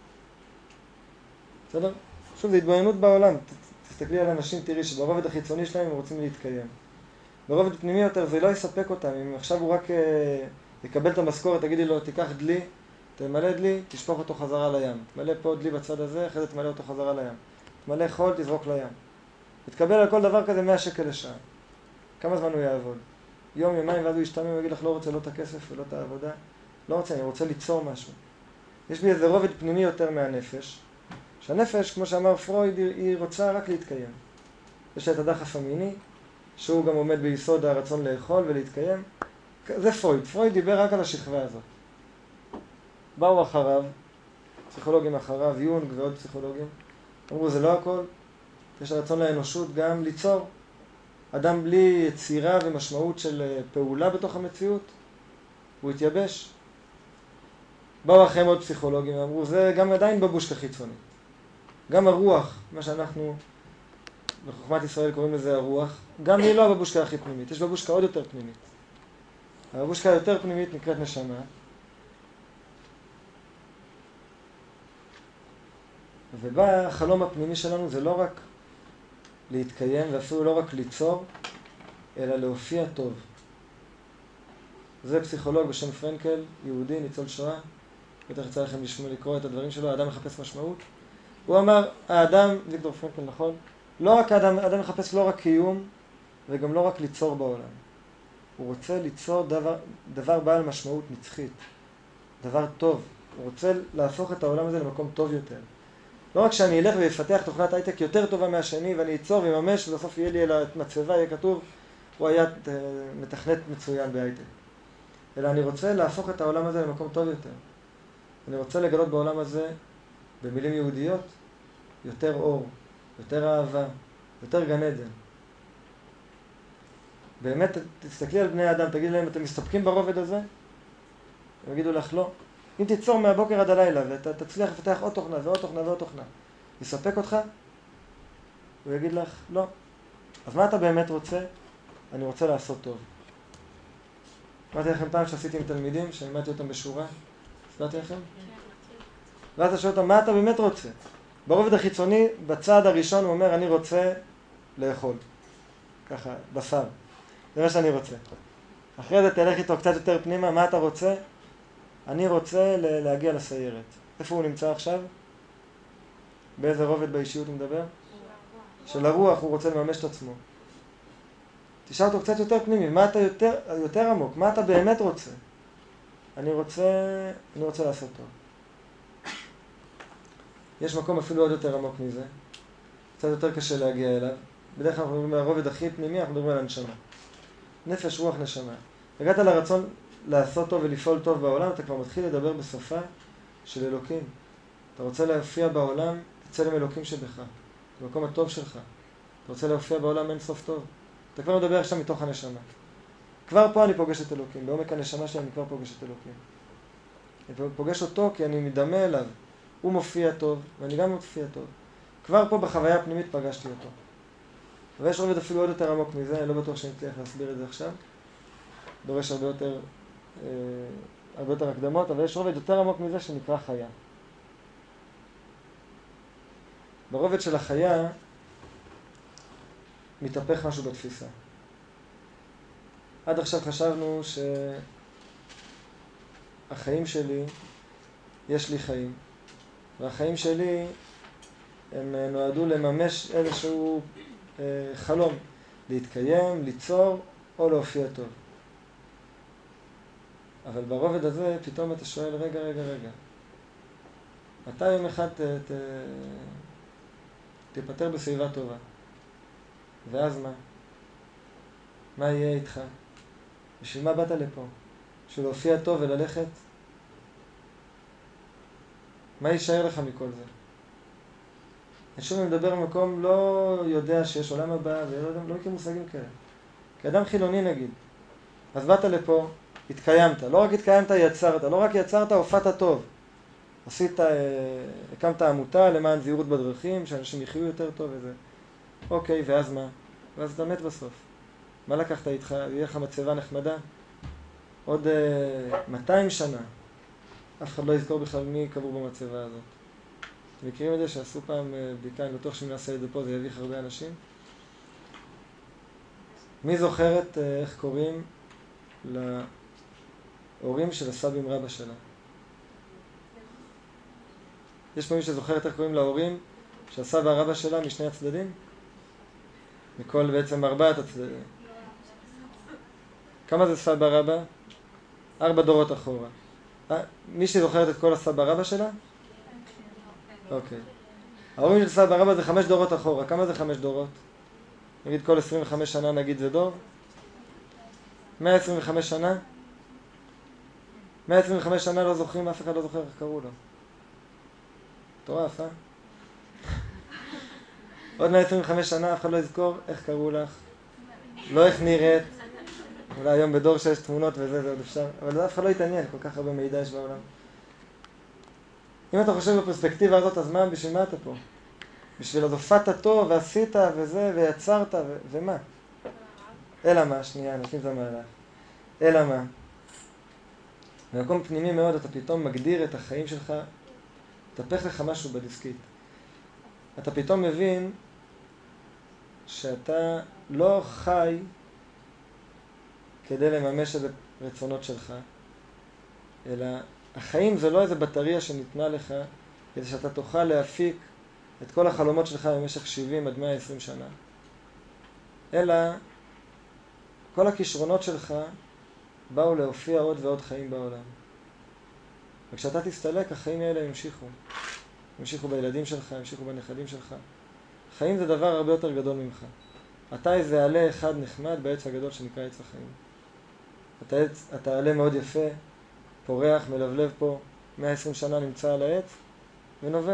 בסדר? שוב, זה התבוננות בעולם. תסתכלי על אנשים, תראי שברובד החיצוני שלהם הם רוצים להתקיים. ברובד פנימי יותר זה לא יספק אותם. אם עכשיו הוא רק יקבל את המשכורת, תגידי לו, תיקח דלי, תמלא דלי, תשפוך אותו חזרה לים. תמלא פה דלי בצד הזה, אחרי זה תמלא אותו חזרה לים. מלא חול, תזרוק לים. תתקבל על כל דבר כזה 100 שקל לשעה. כמה זמן הוא יעבוד? יום, יומיים, ואז הוא ישתמם ויגיד לך, לא רוצה לא את הכסף ולא את העבודה. לא רוצה, אני רוצה ליצור משהו. יש בי איזה רובד פנימי יותר מהנפש, שהנפש, כמו שאמר פרויד, היא רוצה רק להתקיים. יש לה את הדחף המיני, שהוא גם עומד ביסוד הרצון לאכול ולהתקיים. זה פרויד. פרויד דיבר רק על השכבה הזאת. באו אחריו, פסיכולוגים אחריו, יונג ועוד פסיכולוגים. אמרו, זה לא הכל. יש רצון לאנושות גם ליצור. אדם בלי יצירה ומשמעות של פעולה בתוך המציאות, הוא התייבש. באו אחריהם עוד פסיכולוגים ואמרו, זה גם עדיין בבושקה חיצונית. גם הרוח, מה שאנחנו בחוכמת ישראל קוראים לזה הרוח, גם היא לא הבבושקה הכי פנימית, יש בבושקה עוד יותר פנימית. הבבושקה היותר פנימית נקראת נשמה. ובה החלום הפנימי שלנו זה לא רק להתקיים ואפילו לא רק ליצור, אלא להופיע טוב. זה פסיכולוג בשם פרנקל, יהודי, ניצול שואה. בטח יצא לכם לקרוא את הדברים שלו, האדם מחפש משמעות. הוא אמר, האדם, ויקטור פרנקל נכון, לא רק האדם מחפש לא רק קיום, וגם לא רק ליצור בעולם. הוא רוצה ליצור דבר בעל משמעות נצחית, דבר טוב. הוא רוצה להפוך את העולם הזה למקום טוב יותר. לא רק שאני אלך ויפתח תוכנת הייטק יותר טובה מהשני, ואני אצור וממש, ובסוף יהיה לי על המצבה, יהיה כתוב, הוא היה מתכנת מצוין בהייטק. אלא אני רוצה להפוך את העולם הזה למקום טוב יותר. אני רוצה לגלות בעולם הזה, במילים יהודיות, יותר אור, יותר אהבה, יותר גן עדן. באמת, תסתכלי על בני האדם, תגידי להם, אתם מסתפקים ברובד הזה? הם יגידו לך, לא. אם תיצור מהבוקר עד הלילה, ואתה תצליח לפתח עוד תוכנה ועוד תוכנה ועוד תוכנה, יספק אותך? הוא יגיד לך, לא. אז מה אתה באמת רוצה? אני רוצה לעשות טוב. אמרתי לכם פעם שעשיתי עם תלמידים, שהעמדתי אותם בשורה, הסברתי לכם? ואז אתה שואל אותם, מה אתה באמת רוצה? ברובד החיצוני, בצד הראשון הוא אומר, אני רוצה לאכול. ככה, בשר. זה מה שאני רוצה. אחרי זה תלך איתו קצת יותר פנימה, מה אתה רוצה? אני רוצה להגיע לסיירת. איפה הוא נמצא עכשיו? באיזה רובד באישיות הוא מדבר? של הרוח, הוא רוצה לממש את עצמו. תשאל אותו קצת יותר פנימי, מה אתה יותר עמוק? מה אתה באמת רוצה? אני רוצה לעשות טוב. יש מקום אפילו עוד יותר עמוק מזה. קצת יותר קשה להגיע אליו. בדרך כלל אנחנו מדברים על הרובד הכי פנימי, אנחנו מדברים על הנשמה. נפש, רוח, נשמה. הגעת לרצון לעשות טוב ולפעול טוב בעולם, אתה כבר מתחיל לדבר בשפה של אלוקים. אתה רוצה להופיע בעולם, תצא עם אלוקים שבך. במקום הטוב שלך. אתה רוצה להופיע בעולם אין סוף טוב. אתה כבר מדבר עכשיו מתוך הנשמה. כבר פה אני פוגש את אלוקים. בעומק הנשמה שלי אני כבר פוגש את אלוקים. אני פוגש אותו כי אני מדמה אליו. הוא מופיע טוב, ואני גם מופיע טוב. כבר פה בחוויה הפנימית פגשתי אותו. ויש רובד אפילו עוד יותר עמוק מזה, אני לא בטוח שאני צריך להסביר את זה עכשיו. דורש הרבה יותר הקדמות, אבל יש רובד יותר עמוק מזה שנקרא חיה. ברובד של החיה מתהפך משהו בתפיסה. עד עכשיו חשבנו שהחיים שלי, יש לי חיים, והחיים שלי הם נועדו לממש איזשהו חלום, להתקיים, ליצור או להופיע טוב. אבל ברובד הזה פתאום אתה שואל, רגע. אתה יום אחד תיפטר בסביבה טובה. ואז מה? מה יהיה איתך? בשביל מה באת לפה? בשביל להופיע טוב וללכת? מה יישאר לך מכל זה? אני שוב מדבר במקום לא יודע שיש עולם הבא, ולא מכיר מושגים כאלה. כאדם חילוני נגיד. אז באת לפה, התקיימת. לא רק התקיימת, יצרת. לא רק יצרת, הופעת טוב. הקמת עמותה למען זהירות בדרכים, שאנשים יחיו יותר טוב וזה. אוקיי, ואז מה? ואז אתה מת בסוף. מה לקחת איתך? יהיה לך מצבה נחמדה? עוד 200 שנה. אף אחד לא יזכור בכלל מי קבור במצבה הזאת. אתם מכירים את זה שעשו פעם בדיקה, אני בטוח שאם נעשה את זה פה זה יביך הרבה אנשים. מי זוכרת איך קוראים להורים של הסבים רבא שלה? יש פה מי שזוכרת איך קוראים להורים שהסבא רבא שלה משני הצדדים? מכל בעצם 4 הצדדים. כמה זה סבא רבא? 4 דורות אחורה. מי שזוכרת את כל הסבא רבא שלה? אוקיי. ההורים של סבא רבא זה 5 דורות אחורה. כמה זה 5 דורות? נגיד כל 25 שנה נגיד זה דור? 125 שנה? 125 שנה לא זוכרים, אף אחד לא זוכר איך קראו לו. מטורף, אה? עוד 125 שנה אף אחד לא יזכור איך קראו לך, לא איך נראית. אולי היום בדור שיש תמונות וזה, זה עוד אפשר, אבל אף אחד לא יתעניין, כל כך הרבה מידע יש בעולם. אם אתה חושב בפרספקטיבה הזאת, אז בשביל מה אתה פה? בשביל אז הופעת טוב ועשית וזה ויצרת ומה? אלא מה? שנייה, נשים את המהלך. אלא מה? במקום פנימי מאוד אתה פתאום מגדיר את החיים שלך, תפך לך משהו בדיסקית. אתה פתאום מבין שאתה לא חי כדי לממש את הרצונות שלך, אלא החיים זה לא איזה בטריה שניתנה לך כדי שאתה תוכל להפיק את כל החלומות שלך במשך 70 עד 120 שנה. אלא כל הכישרונות שלך באו להופיע עוד ועוד חיים בעולם. וכשאתה תסתלק, החיים האלה ימשיכו. ימשיכו בילדים שלך, ימשיכו בנכדים שלך. חיים זה דבר הרבה יותר גדול ממך. אתה איזה עלה אחד נחמד בעץ הגדול שנקרא עץ החיים. אתה עלה מאוד יפה, פורח, מלבלב פה, 120 שנה נמצא על העץ ונובל.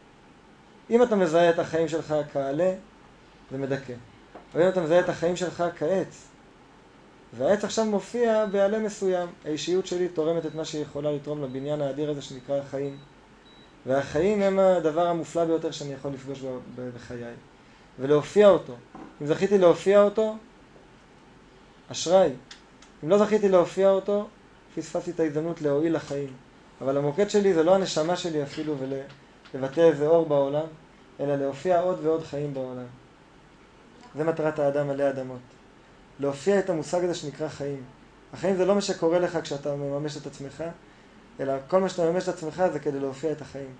אם אתה מזהה את החיים שלך כעלה, זה מדכא. אבל אם אתה מזהה את החיים שלך כעץ, והעץ עכשיו מופיע בעלה מסוים, האישיות שלי תורמת את מה שהיא יכולה לתרום לבניין האדיר הזה שנקרא החיים. והחיים הם הדבר המופלא ביותר שאני יכול לפגוש בחיי. ולהופיע אותו. אם זכיתי להופיע אותו, אשריי. אם לא זכיתי להופיע אותו, פספסתי את ההזדמנות להועיל לחיים. אבל המוקד שלי זה לא הנשמה שלי אפילו ולבטא איזה אור בעולם, אלא להופיע עוד ועוד חיים בעולם. זה מטרת האדם עלי אדמות. להופיע את המושג הזה שנקרא חיים. החיים זה לא מה שקורה לך כשאתה מממש את עצמך, אלא כל מה שאתה מממש את עצמך זה כדי להופיע את החיים.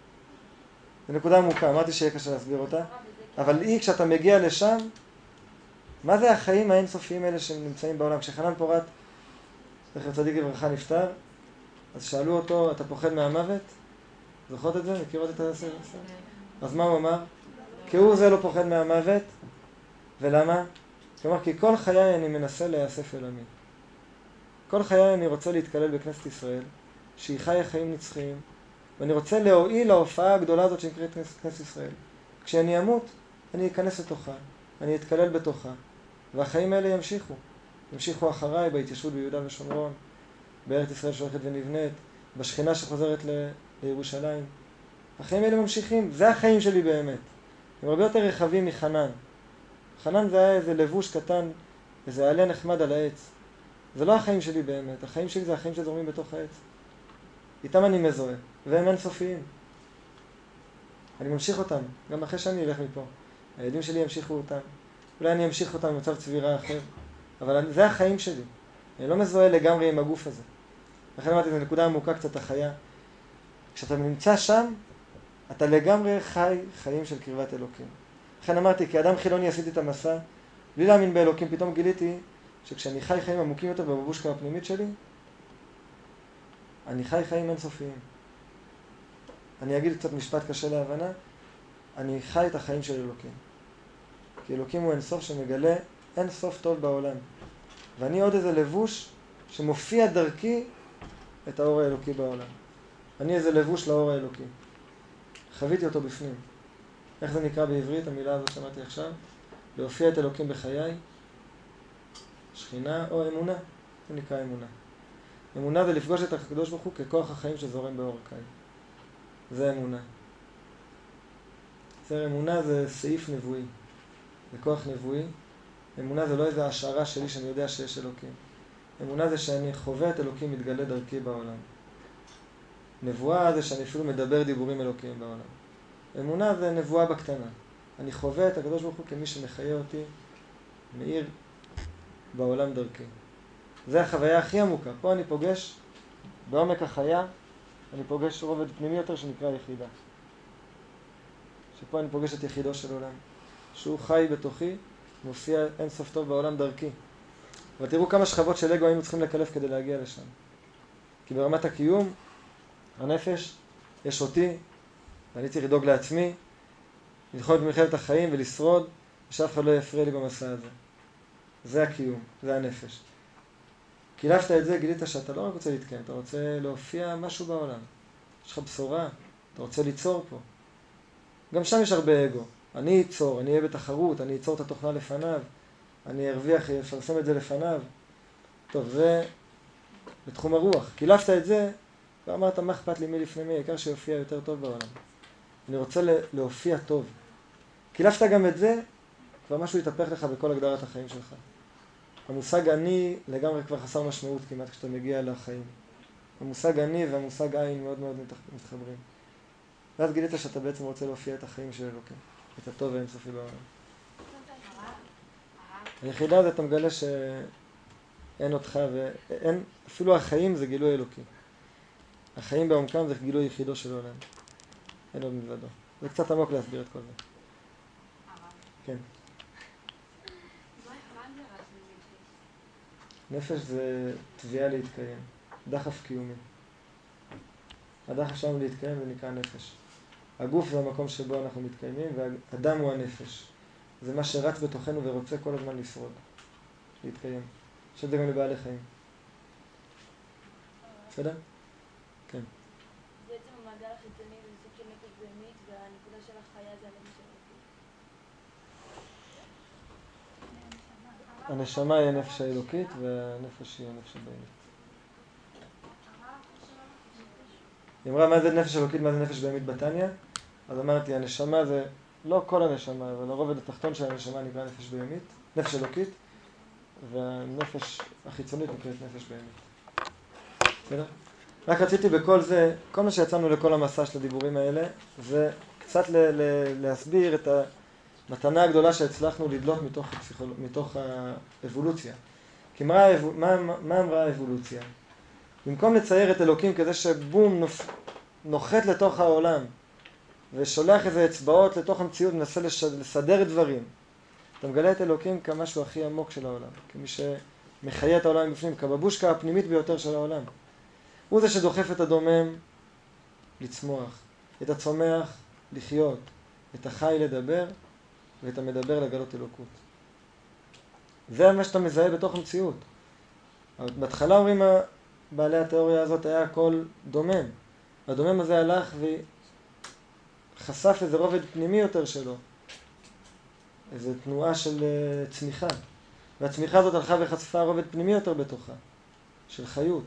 זו נקודה עמוקה, אמרתי שיהיה קשה להסביר אותה, אבל כשאתה מגיע לשם, מה זה החיים האינסופיים האלה שנמצאים בעולם? כשחנן פורת, זכר צדיק לברכה, נפטר, אז שאלו אותו, אתה פוחד מהמוות? זוכרות את זה? מכירות את הסרט? אז מה הוא אמר? כי הוא זה לא פוחד מהמוות, ולמה? כלומר, כי כל חיי אני מנסה להיאסף אל עמי. כל חיי אני רוצה להתקלל בכנסת ישראל, שהיא חיה חיים נצחיים, ואני רוצה להועיל להופעה הגדולה הזאת שנקראת כנסת ישראל. כשאני אמות, אני אכנס לתוכה, אני אתקלל בתוכה, והחיים האלה ימשיכו. ימשיכו אחריי בהתיישבות ביהודה ושומרון, בארץ ישראל שהולכת ונבנית, בשכינה שחוזרת לירושלים. החיים האלה ממשיכים, זה החיים שלי באמת. הם הרבה יותר רחבים מחנן. חנן זה היה איזה לבוש קטן, איזה עלה נחמד על העץ. זה לא החיים שלי באמת, החיים שלי זה החיים שזורמים בתוך העץ. איתם אני מזוהה, והם אינסופיים. אני ממשיך אותם, גם אחרי שאני אלך מפה. הילדים שלי ימשיכו אותם. אולי אני אמשיך אותם במצב צבירה אחר. אבל זה החיים שלי. אני לא מזוהה לגמרי עם הגוף הזה. לכן אמרתי, זו נקודה עמוקה קצת החיה. כשאתה נמצא שם, אתה לגמרי חי חיים של קרבת אלוקים. לכן אמרתי, כאדם חילוני עשיתי את המסע, בלי להאמין באלוקים, פתאום גיליתי שכשאני חי חיים עמוקים יותר בבושקה הפנימית שלי, אני חי חיים אינסופיים. אני אגיד קצת משפט קשה להבנה, אני חי את החיים של אלוקים. כי אלוקים הוא אינסוף שמגלה אינסוף טוב בעולם. ואני עוד איזה לבוש שמופיע דרכי את האור האלוקי בעולם. אני איזה לבוש לאור האלוקי. חוויתי אותו בפנים. איך זה נקרא בעברית, המילה הזאת שמעתי עכשיו? להופיע את אלוקים בחיי, שכינה או אמונה. זה נקרא אמונה. אמונה זה לפגוש את הקדוש ברוך הוא ככוח החיים שזורם באור הקיים. זה אמונה. אמונה זה סעיף נבואי. זה כוח נבואי. אמונה זה לא איזו השערה שלי שאני יודע שיש אלוקים. אמונה זה שאני חווה את אלוקים מתגלה דרכי בעולם. נבואה זה שאני אפילו מדבר דיבורים אלוקיים בעולם. אמונה זה נבואה בקטנה. אני חווה את הקדוש ברוך הוא כמי שמחיה אותי, מאיר בעולם דרכי. זה החוויה הכי עמוקה. פה אני פוגש, בעומק החיה, אני פוגש רובד פנימי יותר שנקרא יחידה. שפה אני פוגש את יחידו של עולם. שהוא חי בתוכי, מופיע אין סוף טוב בעולם דרכי. אבל תראו כמה שכבות של אגו היינו צריכים לקלף כדי להגיע לשם. כי ברמת הקיום, הנפש, יש אותי, ואני צריך לדאוג לעצמי, ללחום את מלחמת החיים ולשרוד, ושאף אחד לא יפריע לי במסע הזה. זה הקיום, זה הנפש. קילפת את זה, גילית שאתה לא רק רוצה להתקיים, אתה רוצה להופיע משהו בעולם. יש לך בשורה, אתה רוצה ליצור פה. גם שם יש הרבה אגו. אני אצור, אני אהיה בתחרות, אני אצור את התוכנה לפניו, אני ארוויח, אפרסם את זה לפניו. טוב, זה בתחום הרוח. קילפת את זה, ואמרת, מה אכפת לי מי לפני מי, העיקר שיופיע יותר טוב בעולם. אני רוצה להופיע טוב. קילפת גם את זה, כבר משהו יתהפך לך בכל הגדרת החיים שלך. המושג אני לגמרי כבר חסר משמעות כמעט כשאתה מגיע לחיים. המושג אני והמושג עין מאוד מאוד מתחברים. ואז גילית שאתה בעצם רוצה להופיע את החיים של אלוקים, את הטוב והאינסופי בעולם. היחידה הזאת אתה מגלה שאין אותך ואין, אפילו החיים זה גילוי אלוקי. החיים בעומקם זה גילוי יחידו של העולם. אין עוד מלבדו. זה קצת עמוק להסביר את כל זה. כן. נפש זה תביעה להתקיים, דחף קיומי. הדחף שלנו להתקיים זה נקרא נפש. הגוף זה המקום שבו אנחנו מתקיימים, והאדם הוא הנפש. זה מה שרץ בתוכנו ורוצה כל הזמן לשרוד, להתקיים. שזה גם לבעלי חיים. בסדר? כן. בעצם המעגל החיצוני זה סוג של נפש בהמית, והנקודה של החיה זה הנפש האלוקית. הנשמה היא הנפש האלוקית והנפש היא הנפש הבהמית. היא אמרה מה זה נפש אלוקית, מה זה נפש בהמית בתניא? אז אמרתי, הנשמה זה לא כל הנשמה, אבל הרובד התחתון של הנשמה נקרא נפש בהמית, נפש אלוקית, והנפש החיצונית נקראת נפש בהמית. בסדר? רק רציתי בכל זה, כל מה שיצאנו לכל המסע של הדיבורים האלה, זה קצת להסביר את המתנה הגדולה שהצלחנו לדלות מתוך האבולוציה. כי מה אמרה האבולוציה? במקום לצייר את אלוקים כזה שבום נוחת לתוך העולם, ושולח איזה אצבעות לתוך המציאות, מנסה לסדר דברים. אתה מגלה את אלוקים כמשהו הכי עמוק של העולם, כמי שמחיה את העולם בפנים, כבבושקה הפנימית ביותר של העולם. הוא זה שדוחף את הדומם לצמוח, את הצומח לחיות, את החי לדבר, ואת המדבר לגלות אלוקות. זה מה שאתה מזהה בתוך המציאות. בהתחלה אומרים בעלי התיאוריה הזאת היה הכל דומם. הדומם הזה הלך וחשף איזה רובד פנימי יותר שלו. איזו תנועה של צמיחה. והצמיחה הזאת הלכה וחשפה רובד פנימי יותר בתוכה. של חיות.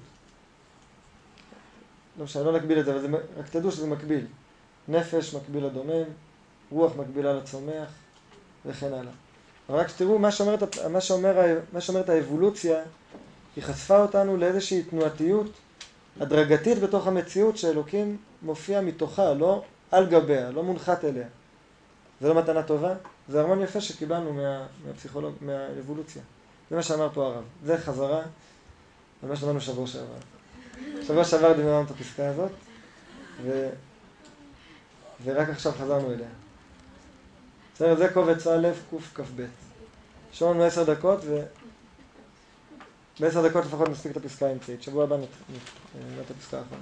לא משנה, לא נקביל את זה, אבל רק תדעו שזה מקביל. נפש מקביל לדומם, רוח מקבילה לצומח, וכן הלאה. אבל רק שתראו, מה שאומרת האבולוציה, היא חשפה אותנו לאיזושהי תנועתיות הדרגתית בתוך המציאות שאלוקים מופיע מתוכה, לא על גביה, לא מונחת אליה. זה לא מתנה טובה, זה הרמון יפה שקיבלנו מהאבולוציה. זה מה שאמר פה הרב. זה חזרה על מה שאמרנו שבוע שעבר. שבוע שעבר דיברנו את הפסקה הזאת, ורק עכשיו חזרנו אליה. בסדר, זה קובץ א' קכ"ב. שומענו 10 דקות, ב10 דקות לפחות נספיק את הפסקה האמצעית. שבוע הבא נראה את הפסקה האחרונה.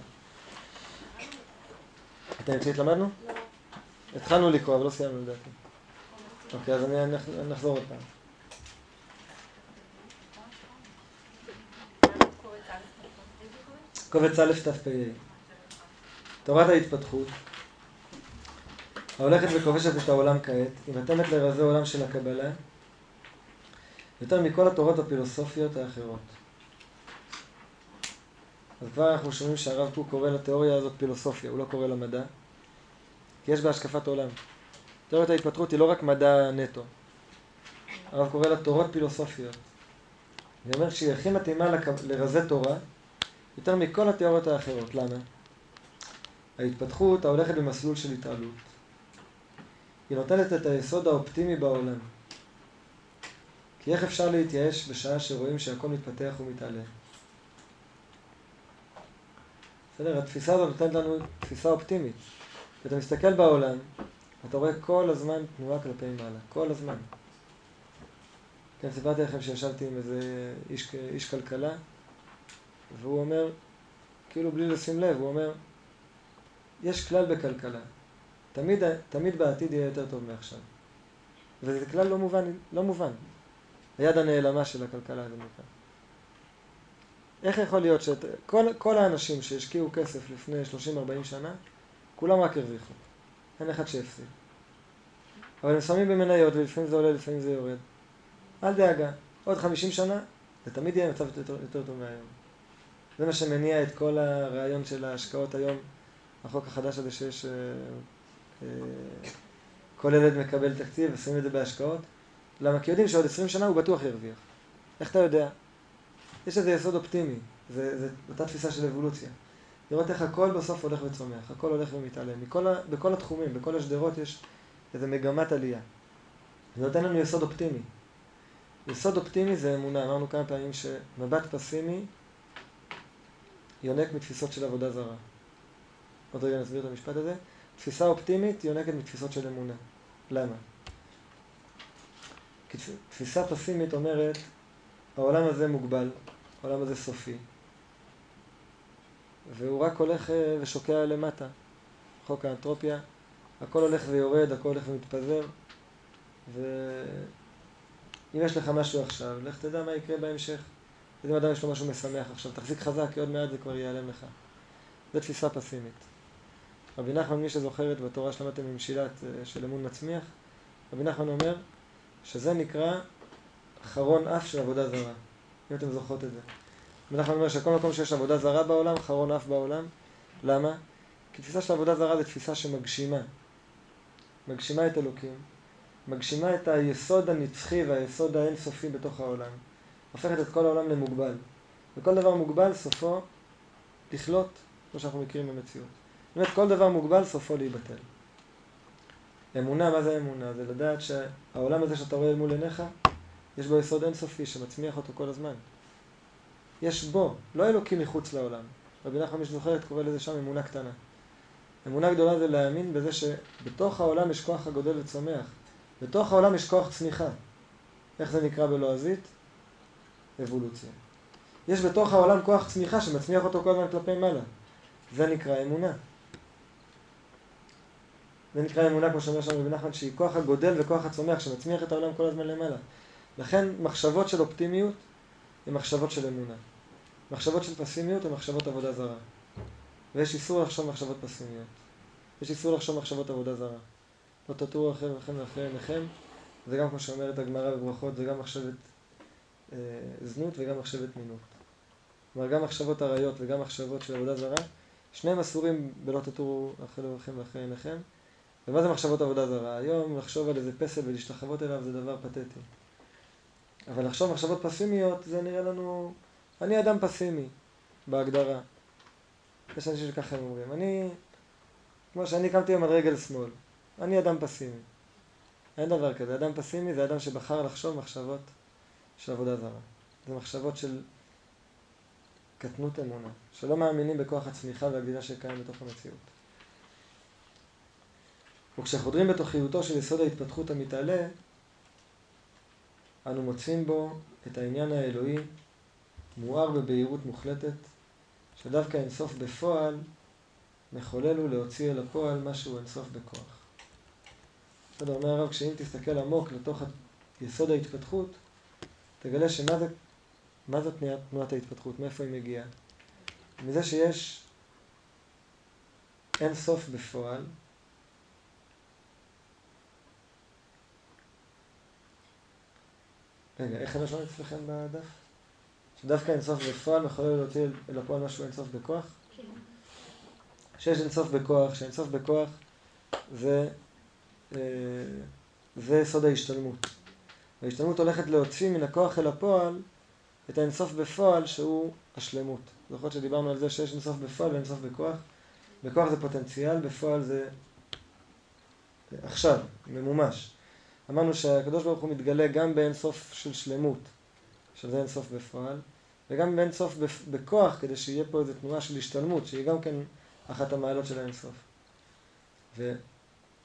את האמצעית למדנו? לא. התחלנו לקרוא, אבל לא סיימנו לדעתי. אוקיי, אז אני נחזור עוד פעם. קובץ א' תפ"ה. תורת ההתפתחות ההולכת וכובשת את העולם כעת, היא מתאמת לרזי עולם של הקבלה יותר מכל התורות הפילוסופיות האחרות. אז כבר אנחנו שומעים שהרב קוק קורא לתיאוריה הזאת פילוסופיה, הוא לא קורא למדע, כי יש בה השקפת עולם. תיאוריית ההתפתחות היא לא רק מדע נטו. הרב קורא לה תורות פילוסופיות. זה אומר שהיא הכי מתאימה לרזי תורה יותר מכל התיאוריות האחרות. למה? ההתפתחות ההולכת במסלול של התעלות. היא נותנת את היסוד האופטימי בעולם. כי איך אפשר להתייאש בשעה שרואים שהכל מתפתח ומתעלה? בסדר, התפיסה הזאת נותנת לנו תפיסה אופטימית. כשאתה מסתכל בעולם, אתה רואה כל הזמן תנועה כלפי מעלה, כל הזמן. כן, סיפרתי לכם שישבתי עם איזה איש כלכלה, והוא אומר, כאילו בלי לשים לב, הוא אומר, יש כלל בכלכלה, תמיד בעתיד יהיה יותר טוב מעכשיו. וזה כלל לא מובן. היד הנעלמה של הכלכלה זה נקרא. איך יכול להיות שכל האנשים שהשקיעו כסף לפני 30-40 שנה, כולם רק הרוויחו. אין אחד שהפסיד. אבל הם שמים במניות, ולפעמים זה עולה, לפעמים זה יורד. אל דאגה, עוד 50 שנה, זה תמיד יהיה מצב יותר טוב מהיום. זה מה שמניע את כל הרעיון של ההשקעות היום, החוק החדש הזה שיש, כל ילד מקבל תקציב ושמים את זה בהשקעות. למה? כי יודעים שעוד 20 שנה הוא בטוח ירוויח. איך אתה יודע? יש איזה יסוד אופטימי, זה אותה תפיסה של אבולוציה. לראות איך הכל בסוף הולך וצומח, הכל הולך ומתעלם. בכל התחומים, בכל השדרות יש איזה מגמת עלייה. זה נותן לנו יסוד אופטימי. יסוד אופטימי זה אמונה. אמרנו כמה פעמים שמבט פסימי יונק מתפיסות של עבודה זרה. עוד רגע נסביר את המשפט הזה. תפיסה אופטימית יונקת מתפיסות של אמונה. למה? כי תפיסה פסימית אומרת, העולם הזה מוגבל, העולם הזה סופי, והוא רק הולך ושוקע למטה. חוק האנטרופיה, הכל הולך ויורד, הכל הולך ומתפזר, ואם יש לך משהו עכשיו, לך תדע מה יקרה בהמשך. אם אדם יש לו משהו משמח עכשיו, תחזיק חזק, כי עוד מעט זה כבר ייעלם לך. זו תפיסה פסימית. רבי נחמן, מי שזוכרת בתורה שלמדתם עם שילת של אמון מצמיח, רבי נחמן אומר שזה נקרא חרון אף של עבודה זרה. אם אתם זוכרות את זה. רבי נחמן אומר שכל מקום שיש עבודה זרה בעולם, חרון אף בעולם. למה? כי תפיסה של עבודה זרה זה תפיסה שמגשימה. מגשימה את אלוקים. מגשימה את היסוד הנצחי והיסוד האינסופי בתוך העולם. הופכת את כל העולם למוגבל. וכל דבר מוגבל סופו לכלות, כמו שאנחנו מכירים במציאות. באמת כל דבר מוגבל סופו להיבטל. אמונה, מה זה אמונה? זה לדעת שהעולם הזה שאתה רואה מול עיניך, יש בו יסוד אינסופי שמצמיח אותו כל הזמן. יש בו, לא אלוקים מחוץ לעולם. רבי נחמן, מי שזוכרת, קורא לזה שם אמונה קטנה. אמונה גדולה זה להאמין בזה שבתוך העולם יש כוח הגודל וצומח. בתוך העולם יש כוח צמיחה. איך זה נקרא בלועזית? אבולוציה. יש בתוך העולם כוח צמיחה שמצמיח אותו כל הזמן כלפי מעלה. זה נקרא אמונה. זה נקרא אמונה, כמו שאומר שם רבי נחמן, שהיא כוח הגודל וכוח הצומח שמצמיח את העולם כל הזמן למעלה. לכן מחשבות של אופטימיות הן מחשבות של אמונה. מחשבות של פסימיות הן מחשבות עבודה זרה. ויש איסור לחשוב מחשבות פסימיות. יש איסור לחשוב מחשבות עבודה זרה. לא תטורו אחריכם ואחרי עיניכם. זה גם כמו שאומרת הגמרא בברכות, זה גם מחשבת זנות וגם מחשבת מינות. כלומר, גם מחשבות עריות וגם מחשבות של עבודה זרה, שניהם אסורים בלא תטורו אחריכם ואחרי עיניכם. ומה זה מחשבות עבודה זרה? היום לחשוב על איזה פסל ולהשתחוות אליו זה דבר פתטי. אבל לחשוב מחשבות פסימיות זה נראה לנו, אני אדם פסימי בהגדרה. יש אנשים שככה הם אומרים, כמו שאני קמתי היום על רגל שמאל, אני אדם פסימי. אין דבר כזה, אדם פסימי זה אדם שבחר לחשוב מחשבות של עבודה זרה. זה מחשבות של קטנות אמונה, שלא מאמינים בכוח הצמיחה והגדילה שקיים בתוך המציאות. וכשחודרים בתוכיותו של יסוד ההתפתחות המתעלה, אנו מוצאים בו את העניין האלוהי, מואר בבהירות מוחלטת, שדווקא אינסוף בפועל מחולל הוא להוציא אל הפועל משהו אינסוף בכוח. בסדר, אומר הרב, כשאם תסתכל עמוק לתוך יסוד ההתפתחות, תגלה מה זה תנועת ההתפתחות, מאיפה היא מגיעה. מזה שיש אינסוף בפועל, רגע, איך אני שומע אצלכם בדף? שדווקא אינסוף בפועל מחולל להוציא אל הפועל משהו אינסוף בכוח? כן. שיש אינסוף בכוח, שאינסוף בכוח זה סוד ההשתלמות. וההשתלמות הולכת להוציא מן הכוח אל הפועל את האינסוף בפועל שהוא השלמות. זוכרות שדיברנו על זה שיש אינסוף בפועל ואינסוף בכוח. בכוח זה פוטנציאל, בפועל זה עכשיו, ממומש. אמרנו שהקדוש ברוך הוא מתגלה גם באינסוף של שלמות, שזה אינסוף בפועל, וגם באינסוף בכוח, כדי שיהיה פה איזו תנועה של השתלמות, שהיא גם כן אחת המעלות של האינסוף.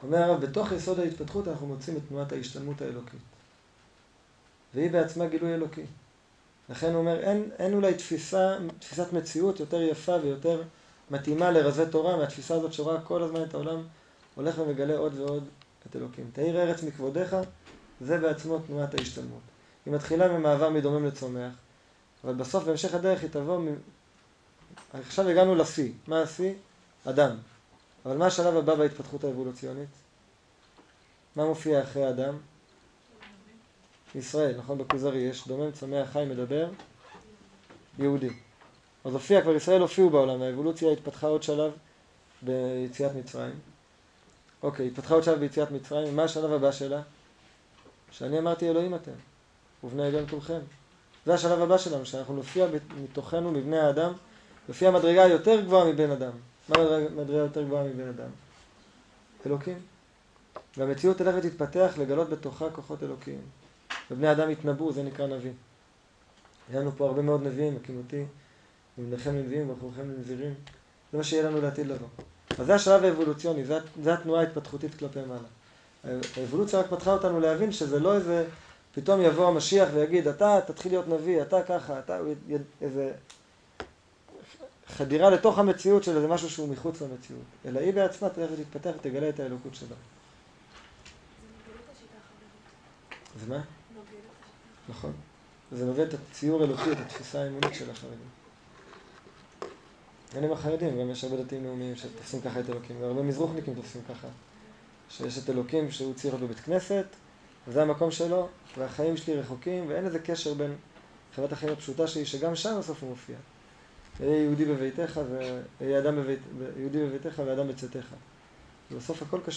אומר הרב, בתוך יסוד ההתפתחות אנחנו מוצאים את תנועת ההשתלמות האלוקית. והיא בעצמה גילוי אלוקי. לכן הוא אומר, אין אולי תפיסת מציאות יותר יפה ויותר מתאימה לרזי תורה מהתפיסה הזאת שרואה כל הזמן את העולם הולך ומגלה עוד ועוד את אלוקים. תאיר ארץ מכבודך, זה בעצמו תנועת ההשתלמות. היא מתחילה ממעבר מדומם לצומח, אבל בסוף בהמשך הדרך היא תבוא עכשיו הגענו לשיא. מה השיא? אדם. אבל מה השלב הבא בהתפתחות האבולוציונית? מה מופיע אחרי אדם? ישראל, נכון? בכוזרי יש דומם, צומח, חי, מדבר, יהודי. אז הופיע, כבר ישראל הופיעו בעולם, האבולוציה התפתחה עוד שלב ביציאת מצרים. אוקיי, התפתחה עוד שלב ביציאת מצרים, מה השלב הבא שלה? שאני אמרתי אלוהים אתם, ובני עליון כולכם. זה השלב הבא שלנו, שאנחנו נופיע מתוכנו, מבני האדם, נופיע מדרגה יותר גבוהה מבין אדם. מה מדרגה יותר גבוהה מבין אדם? אלוקים. והמציאות תלך ותתפתח לגלות בתוכה כוחות אלוקיים. ובני האדם יתנבאו, זה נקרא נביא. היה לנו פה הרבה מאוד נביאים, הקים אותי, ובניכם לנביאים ובחורכם לנזירים. זה מה שיהיה לנו לעתיד לבוא. אז זה השלב האבולוציוני, זה התנועה ההתפתחותית כלפי מעלה. האבולוציה רק פתחה אותנו להבין שזה לא איזה, פתאום יבוא המשיח ויגיד, אתה תתחיל להיות נביא, אתה ככה, אתה איזה חדירה לתוך המציאות של איזה משהו שהוא מחוץ למציאות. אלא היא בעצמה תלך ותתפתח ותגלה את האלוקות שלה. זה מה? נכון. זה נובע את הציור אלוקי, את התפיסה האמונית של החרדים. אין עם החרדים, גם יש הרבה דתיים לאומיים שתופסים ככה את אלוקים, והרבה מזרוחניקים תופסים ככה. שיש את אלוקים שהוא צייר בבית כנסת, וזה המקום שלו, והחיים שלי רחוקים, ואין איזה קשר בין חוות החיים הפשוטה שלי, שגם שם בסוף הוא מופיע. יהיה יהודי בביתך, ויהיה יהודי בביתך ואדם בצאתך. ובסוף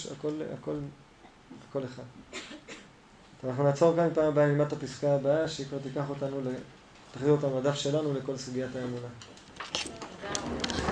הכל אחד. אנחנו נעצור כאן פעם הבאה נלמד את הפסקה הבאה, שהיא כבר תחזיר אותנו לדף שלנו לכל סוגיית האמונה.